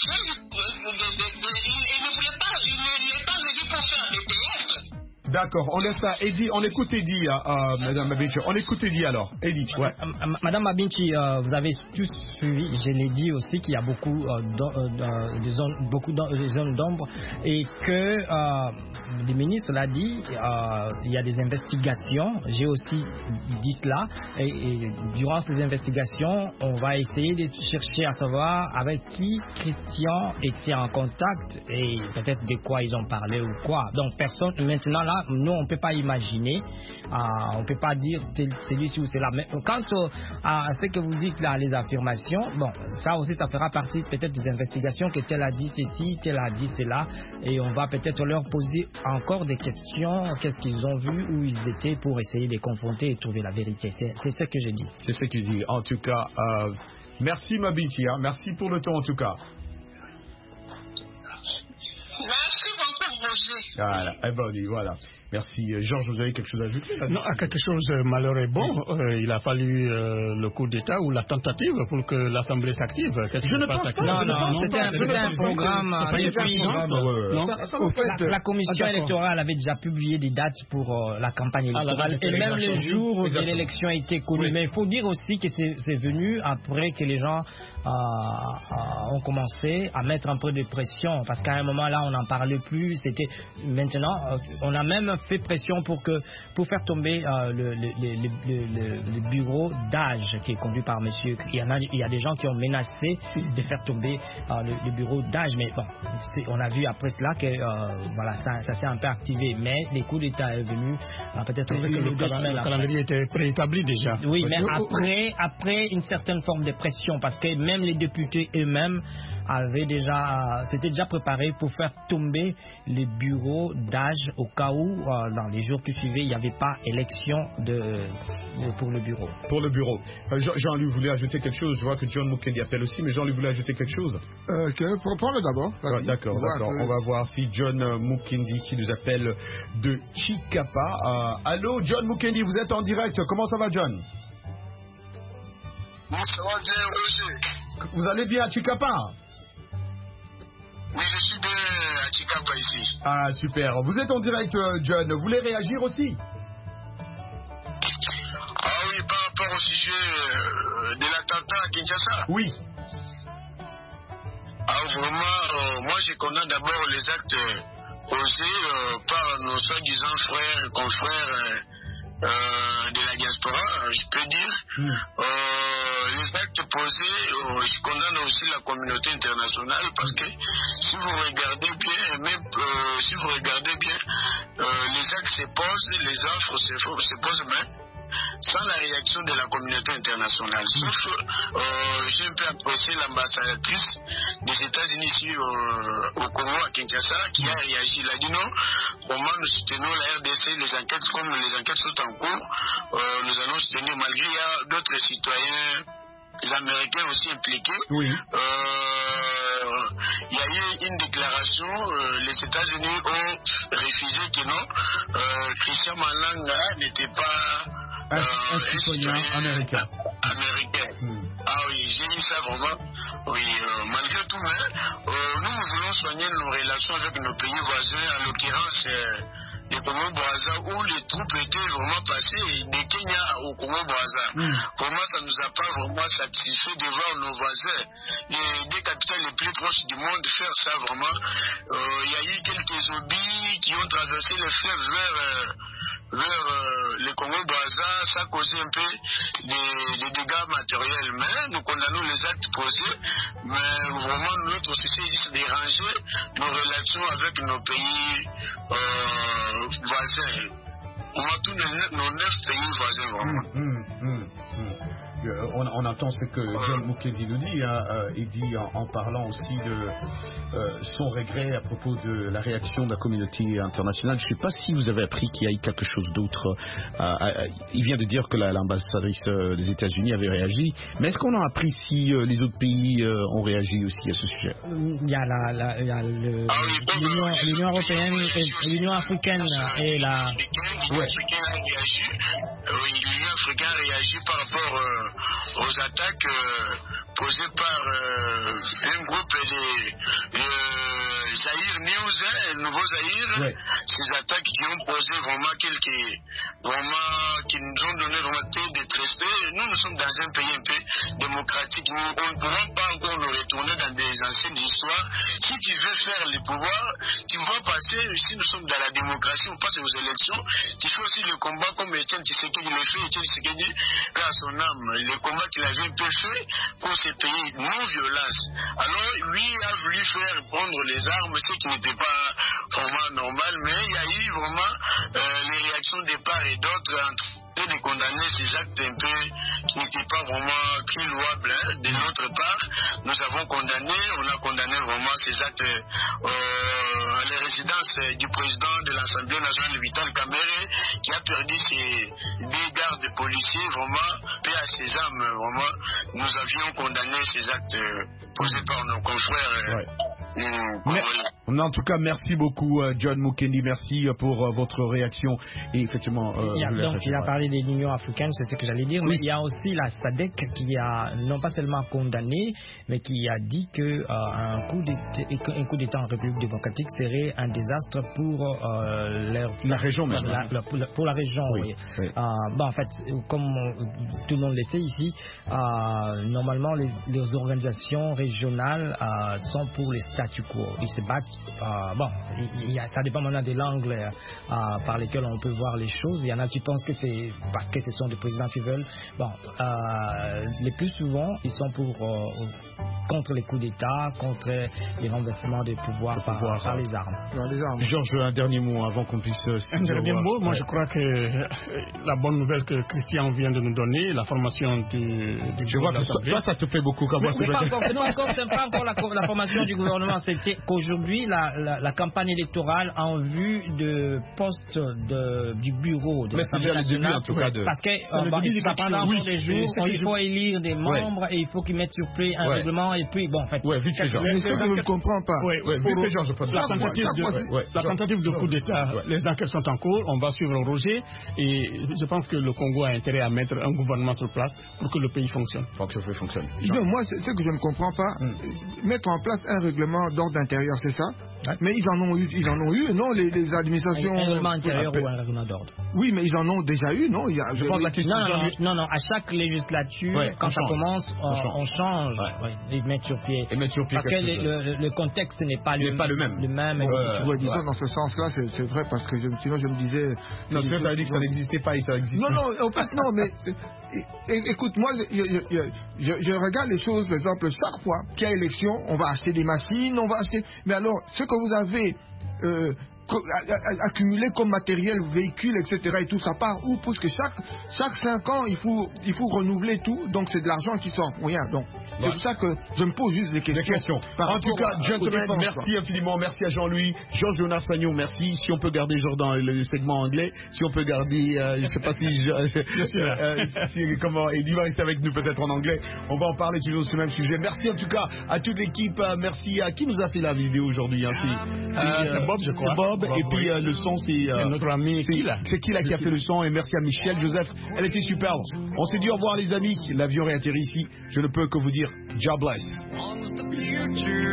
venu pour faire des théâtres. D'accord, on laisse ça. Eddie, on écoute Eddie, Madame Mabinchi. On écoute Eddie alors. Eddie, ouais. Madame Mabinchi, vous avez tous suivi, je l'ai dit aussi qu'il y a beaucoup de zones d'ombre et que le ministre l'a dit, il y a des investigations. J'ai aussi dit cela. Et durant ces investigations, on va essayer de chercher à savoir avec qui Christian était en contact et peut-être de quoi ils ont parlé ou quoi. Donc personne, maintenant là, nous on ne peut pas imaginer, on ne peut pas dire celui-ci ou cela. Mais quant à ce que vous dites là, les affirmations, bon, ça aussi ça fera partie peut-être des investigations que tel a dit ceci, tel a dit cela, et on va peut-être leur poser encore des questions, qu'est-ce qu'ils ont vu, où ils étaient pour essayer de confronter et trouver la vérité. C'est ce que je dis. C'est ce qu'il dit. En tout cas, merci Mabinchi, merci pour le temps en tout cas. Merci beaucoup, Roger. Voilà, voilà. Merci. Georges, vous avez quelque chose à ajouter là? Non, à quelque chose, malheur est bon. Il a fallu le coup d'État ou la tentative pour que l'Assemblée s'active. Je ne pense pas. Non, c'était un programme. La commission électorale avait déjà publié des dates pour la campagne électorale. Et même le jour où l'élection a été connue. Mais il faut dire aussi que c'est venu après que les gens ont commencé à mettre un peu de pression. Parce qu'à un moment là, on n'en parlait plus. Maintenant, on a même fait pression pour faire tomber le bureau d'âge qui est conduit par monsieur. Il y a des gens qui ont menacé de faire tomber le bureau d'âge, mais bon, on a vu après cela que voilà, ça s'est un peu activé, mais les coups d'État est venu peut-être le calendrier était préétabli déjà. Oui, mais après une certaine forme de pression, parce que même les députés eux-mêmes s'étaient déjà préparés pour faire tomber les bureaux d'âge au cas où dans les jours qui suivaient, il n'y avait pas élection pour le bureau. Pour le bureau. Jean-Louis voulait ajouter quelque chose. Je vois que John Mukendi appelle aussi, mais Jean-Louis voulait ajouter quelque chose. Parle d'abord. D'accord. On va voir si John Mukendi qui nous appelle de Chikapa. Allô, John Mukendi, vous êtes en direct. Comment ça va, John? Ça va bien, Roger. Vous allez bien à Chikapa? Oui, je suis bien à Chikapa ici. Ah, super. Vous êtes en direct, John. Vous voulez réagir aussi? Ah oui, par rapport au sujet de l'attentat à Kinshasa. Oui. Ah, vraiment, moi je condamne d'abord les actes posés par nos soi-disant frères et confrères de la diaspora, je peux dire. Les actes posés, je condamne aussi la communauté internationale parce que si vous regardez bien, les actes se posent, les offres se posent, mais sans la réaction de la communauté internationale. Sauf j'ai un peu apprécié l'ambassadrice des États-Unis ici au Congo, à Kinshasa, qui a réagi. Il a dit non, comment nous soutenons la RDC, les enquêtes, comme les enquêtes sont en cours, nous allons soutenir, malgré il y a d'autres citoyens les Américains aussi impliqués. Oui. Il y a eu une déclaration déclaration, les États-Unis ont refusé que non, Christian Malanga n'était pas un citoyen américain. Ah oui, j'ai dit ça vraiment. Oui, malgré tout, nous voulons soigner nos relations avec nos pays voisins, en l'occurrence le Congo-Brazza, où les troupes étaient vraiment passées de Kenya au Congo-Brazza. Vraiment, ça ne nous a pas vraiment satisfait de voir nos voisins, les deux capitales les plus proches du monde, faire ça vraiment. Il y a eu quelques zombies qui ont traversé le fleuve vers le Congo-Brazza, ça a causé un peu des dégâts matériels. Mais nous condamnons les actes posés, mais vraiment notre souci c'est de déranger nos relations avec nos pays voisins. On a tous nos 9 pays voisins vraiment. On entend ce que John Mukendi nous dit, il dit en parlant aussi de son regret à propos de la réaction de la communauté internationale. Je ne sais pas si vous avez appris qu'il y a eu quelque chose d'autre. Il vient de dire que l'ambassadrice des États-Unis avait réagi, mais est-ce qu'on a appris si les autres pays ont réagi aussi à ce sujet? Il y a l'Union européenne, l'Union africaine et la... L'Union africaine a réagi par rapport aux attaques posées par un groupe, Zaïre News, Nouveau Zaïre, ces attaques qui ont posé vraiment qui nous ont donné vraiment de respect. Nous sommes dans un pays un peu démocratique. Nous, on ne pourra pas encore nous retourner dans des anciennes histoires. Si tu veux faire le pouvoir, tu vas passer, si nous sommes dans la démocratie, on passe aux élections, tu fais aussi le combat comme Etienne Tshisekedi le fait, Etienne Tshisekedi à son âme, le combat qu'il avait un peu fait pour ces pays non-violence. Alors, lui a voulu faire prendre les armes, ce qui n'était pas vraiment normal, mais il y a eu vraiment les réactions de part et d'autre de condamner ces actes un peu qui n'étaient pas vraiment très louables. De notre part, nous avons condamné, on a condamné vraiment ces actes à la résidence du président de l'Assemblée nationale, Vital Kamerhe, qui a perdu ses 2 gardes policiers, vraiment, paix à ses âmes, vraiment. Nous avions condamné ces actes posés par nos confrères. En tout cas, merci beaucoup, John Mukendi. Merci pour votre réaction. Et effectivement, il a parlé de l'Union africaine, c'est ce que j'allais dire. Oui. Mais il y a aussi la SADC qui a non pas seulement condamné, mais qui a dit que un coup d'État en République démocratique serait un désastre pour la région même. Pour la région, oui. En fait, comme tout le monde le sait ici, normalement les organisations régionales sont pour les statu quo. Ils se battent. Ça dépend maintenant de l'angle par lequel on peut voir les choses. Il y en a qui pensent que c'est parce que ce sont des présidents qui veulent. Le plus souvent, ils sont contre les coups d'État, contre les renversements des pouvoirs par les armes. Georges, un dernier mot avant qu'on puisse... Un dernier mot, moi je crois que la bonne nouvelle que Christian vient de nous donner, la formation du je vois que toi ça te plaît beaucoup. C'est pas encore la formation du gouvernement, c'était qu'aujourd'hui la campagne électorale en vue de poste du bureau de l'Assemblée nationale, en tout cas parce que ça prendra encore des jours, il faut élire des membres et il faut qu'ils mettent sur pied un règlement et puis bon en fait. Mais ce que je ne comprends pas. La tentative de coup d'État, les enquêtes sont en cours, on va suivre Roger et je pense que le Congo a intérêt à mettre un gouvernement sur place pour que le pays fonctionne. Moi, ce que je ne comprends pas, mettre en place un règlement d'ordre intérieur, c'est ça? Mais ils en ont eu, non, les administrations. Un règlement intérieur ou un règlement d'ordre? Oui, mais ils en ont déjà eu, non? Je pense la question. Non, à chaque législature, quand ça commence, on change. Ils mettent sur pied. Parce que le contexte n'est pas le même. Disons, dans ce sens-là, c'est vrai, parce que sinon je me disais. Non, tu as dit que ça n'existait pas et ça existe. Non, en fait, non, mais. Écoute, moi, je regarde les choses, par exemple, chaque fois qu'il y a élection, on va acheter des machines, on va acheter. Mais alors, ce que vous avez accumuler comme matériel, véhicule, etc. Et tout ça part où? Parce que chaque 5 ans, il faut renouveler tout. Donc c'est de l'argent qui sort pour rien. Donc c'est pour ça que je me pose juste des questions. En tout cas, gentlemen, merci infiniment. Merci à Jean-Louis, Georges-Jonas Sagnon, merci. Si on peut garder genre dans le segment anglais, si on peut garder, je sais pas si comment Eddie va rester avec nous peut-être en anglais. On va en parler toujours sur ce même sujet. Merci en tout cas à toute l'équipe. Merci à qui nous a fait la vidéo aujourd'hui. C'est Bob, je crois. Bob, et puis le son c'est notre ami Kila. C'est Kila qui a fait le son, et merci à Michel, Joseph. Elle était superbe. On s'est dit au revoir les amis. L'avion est atterri ici. Je ne peux que vous dire God bless.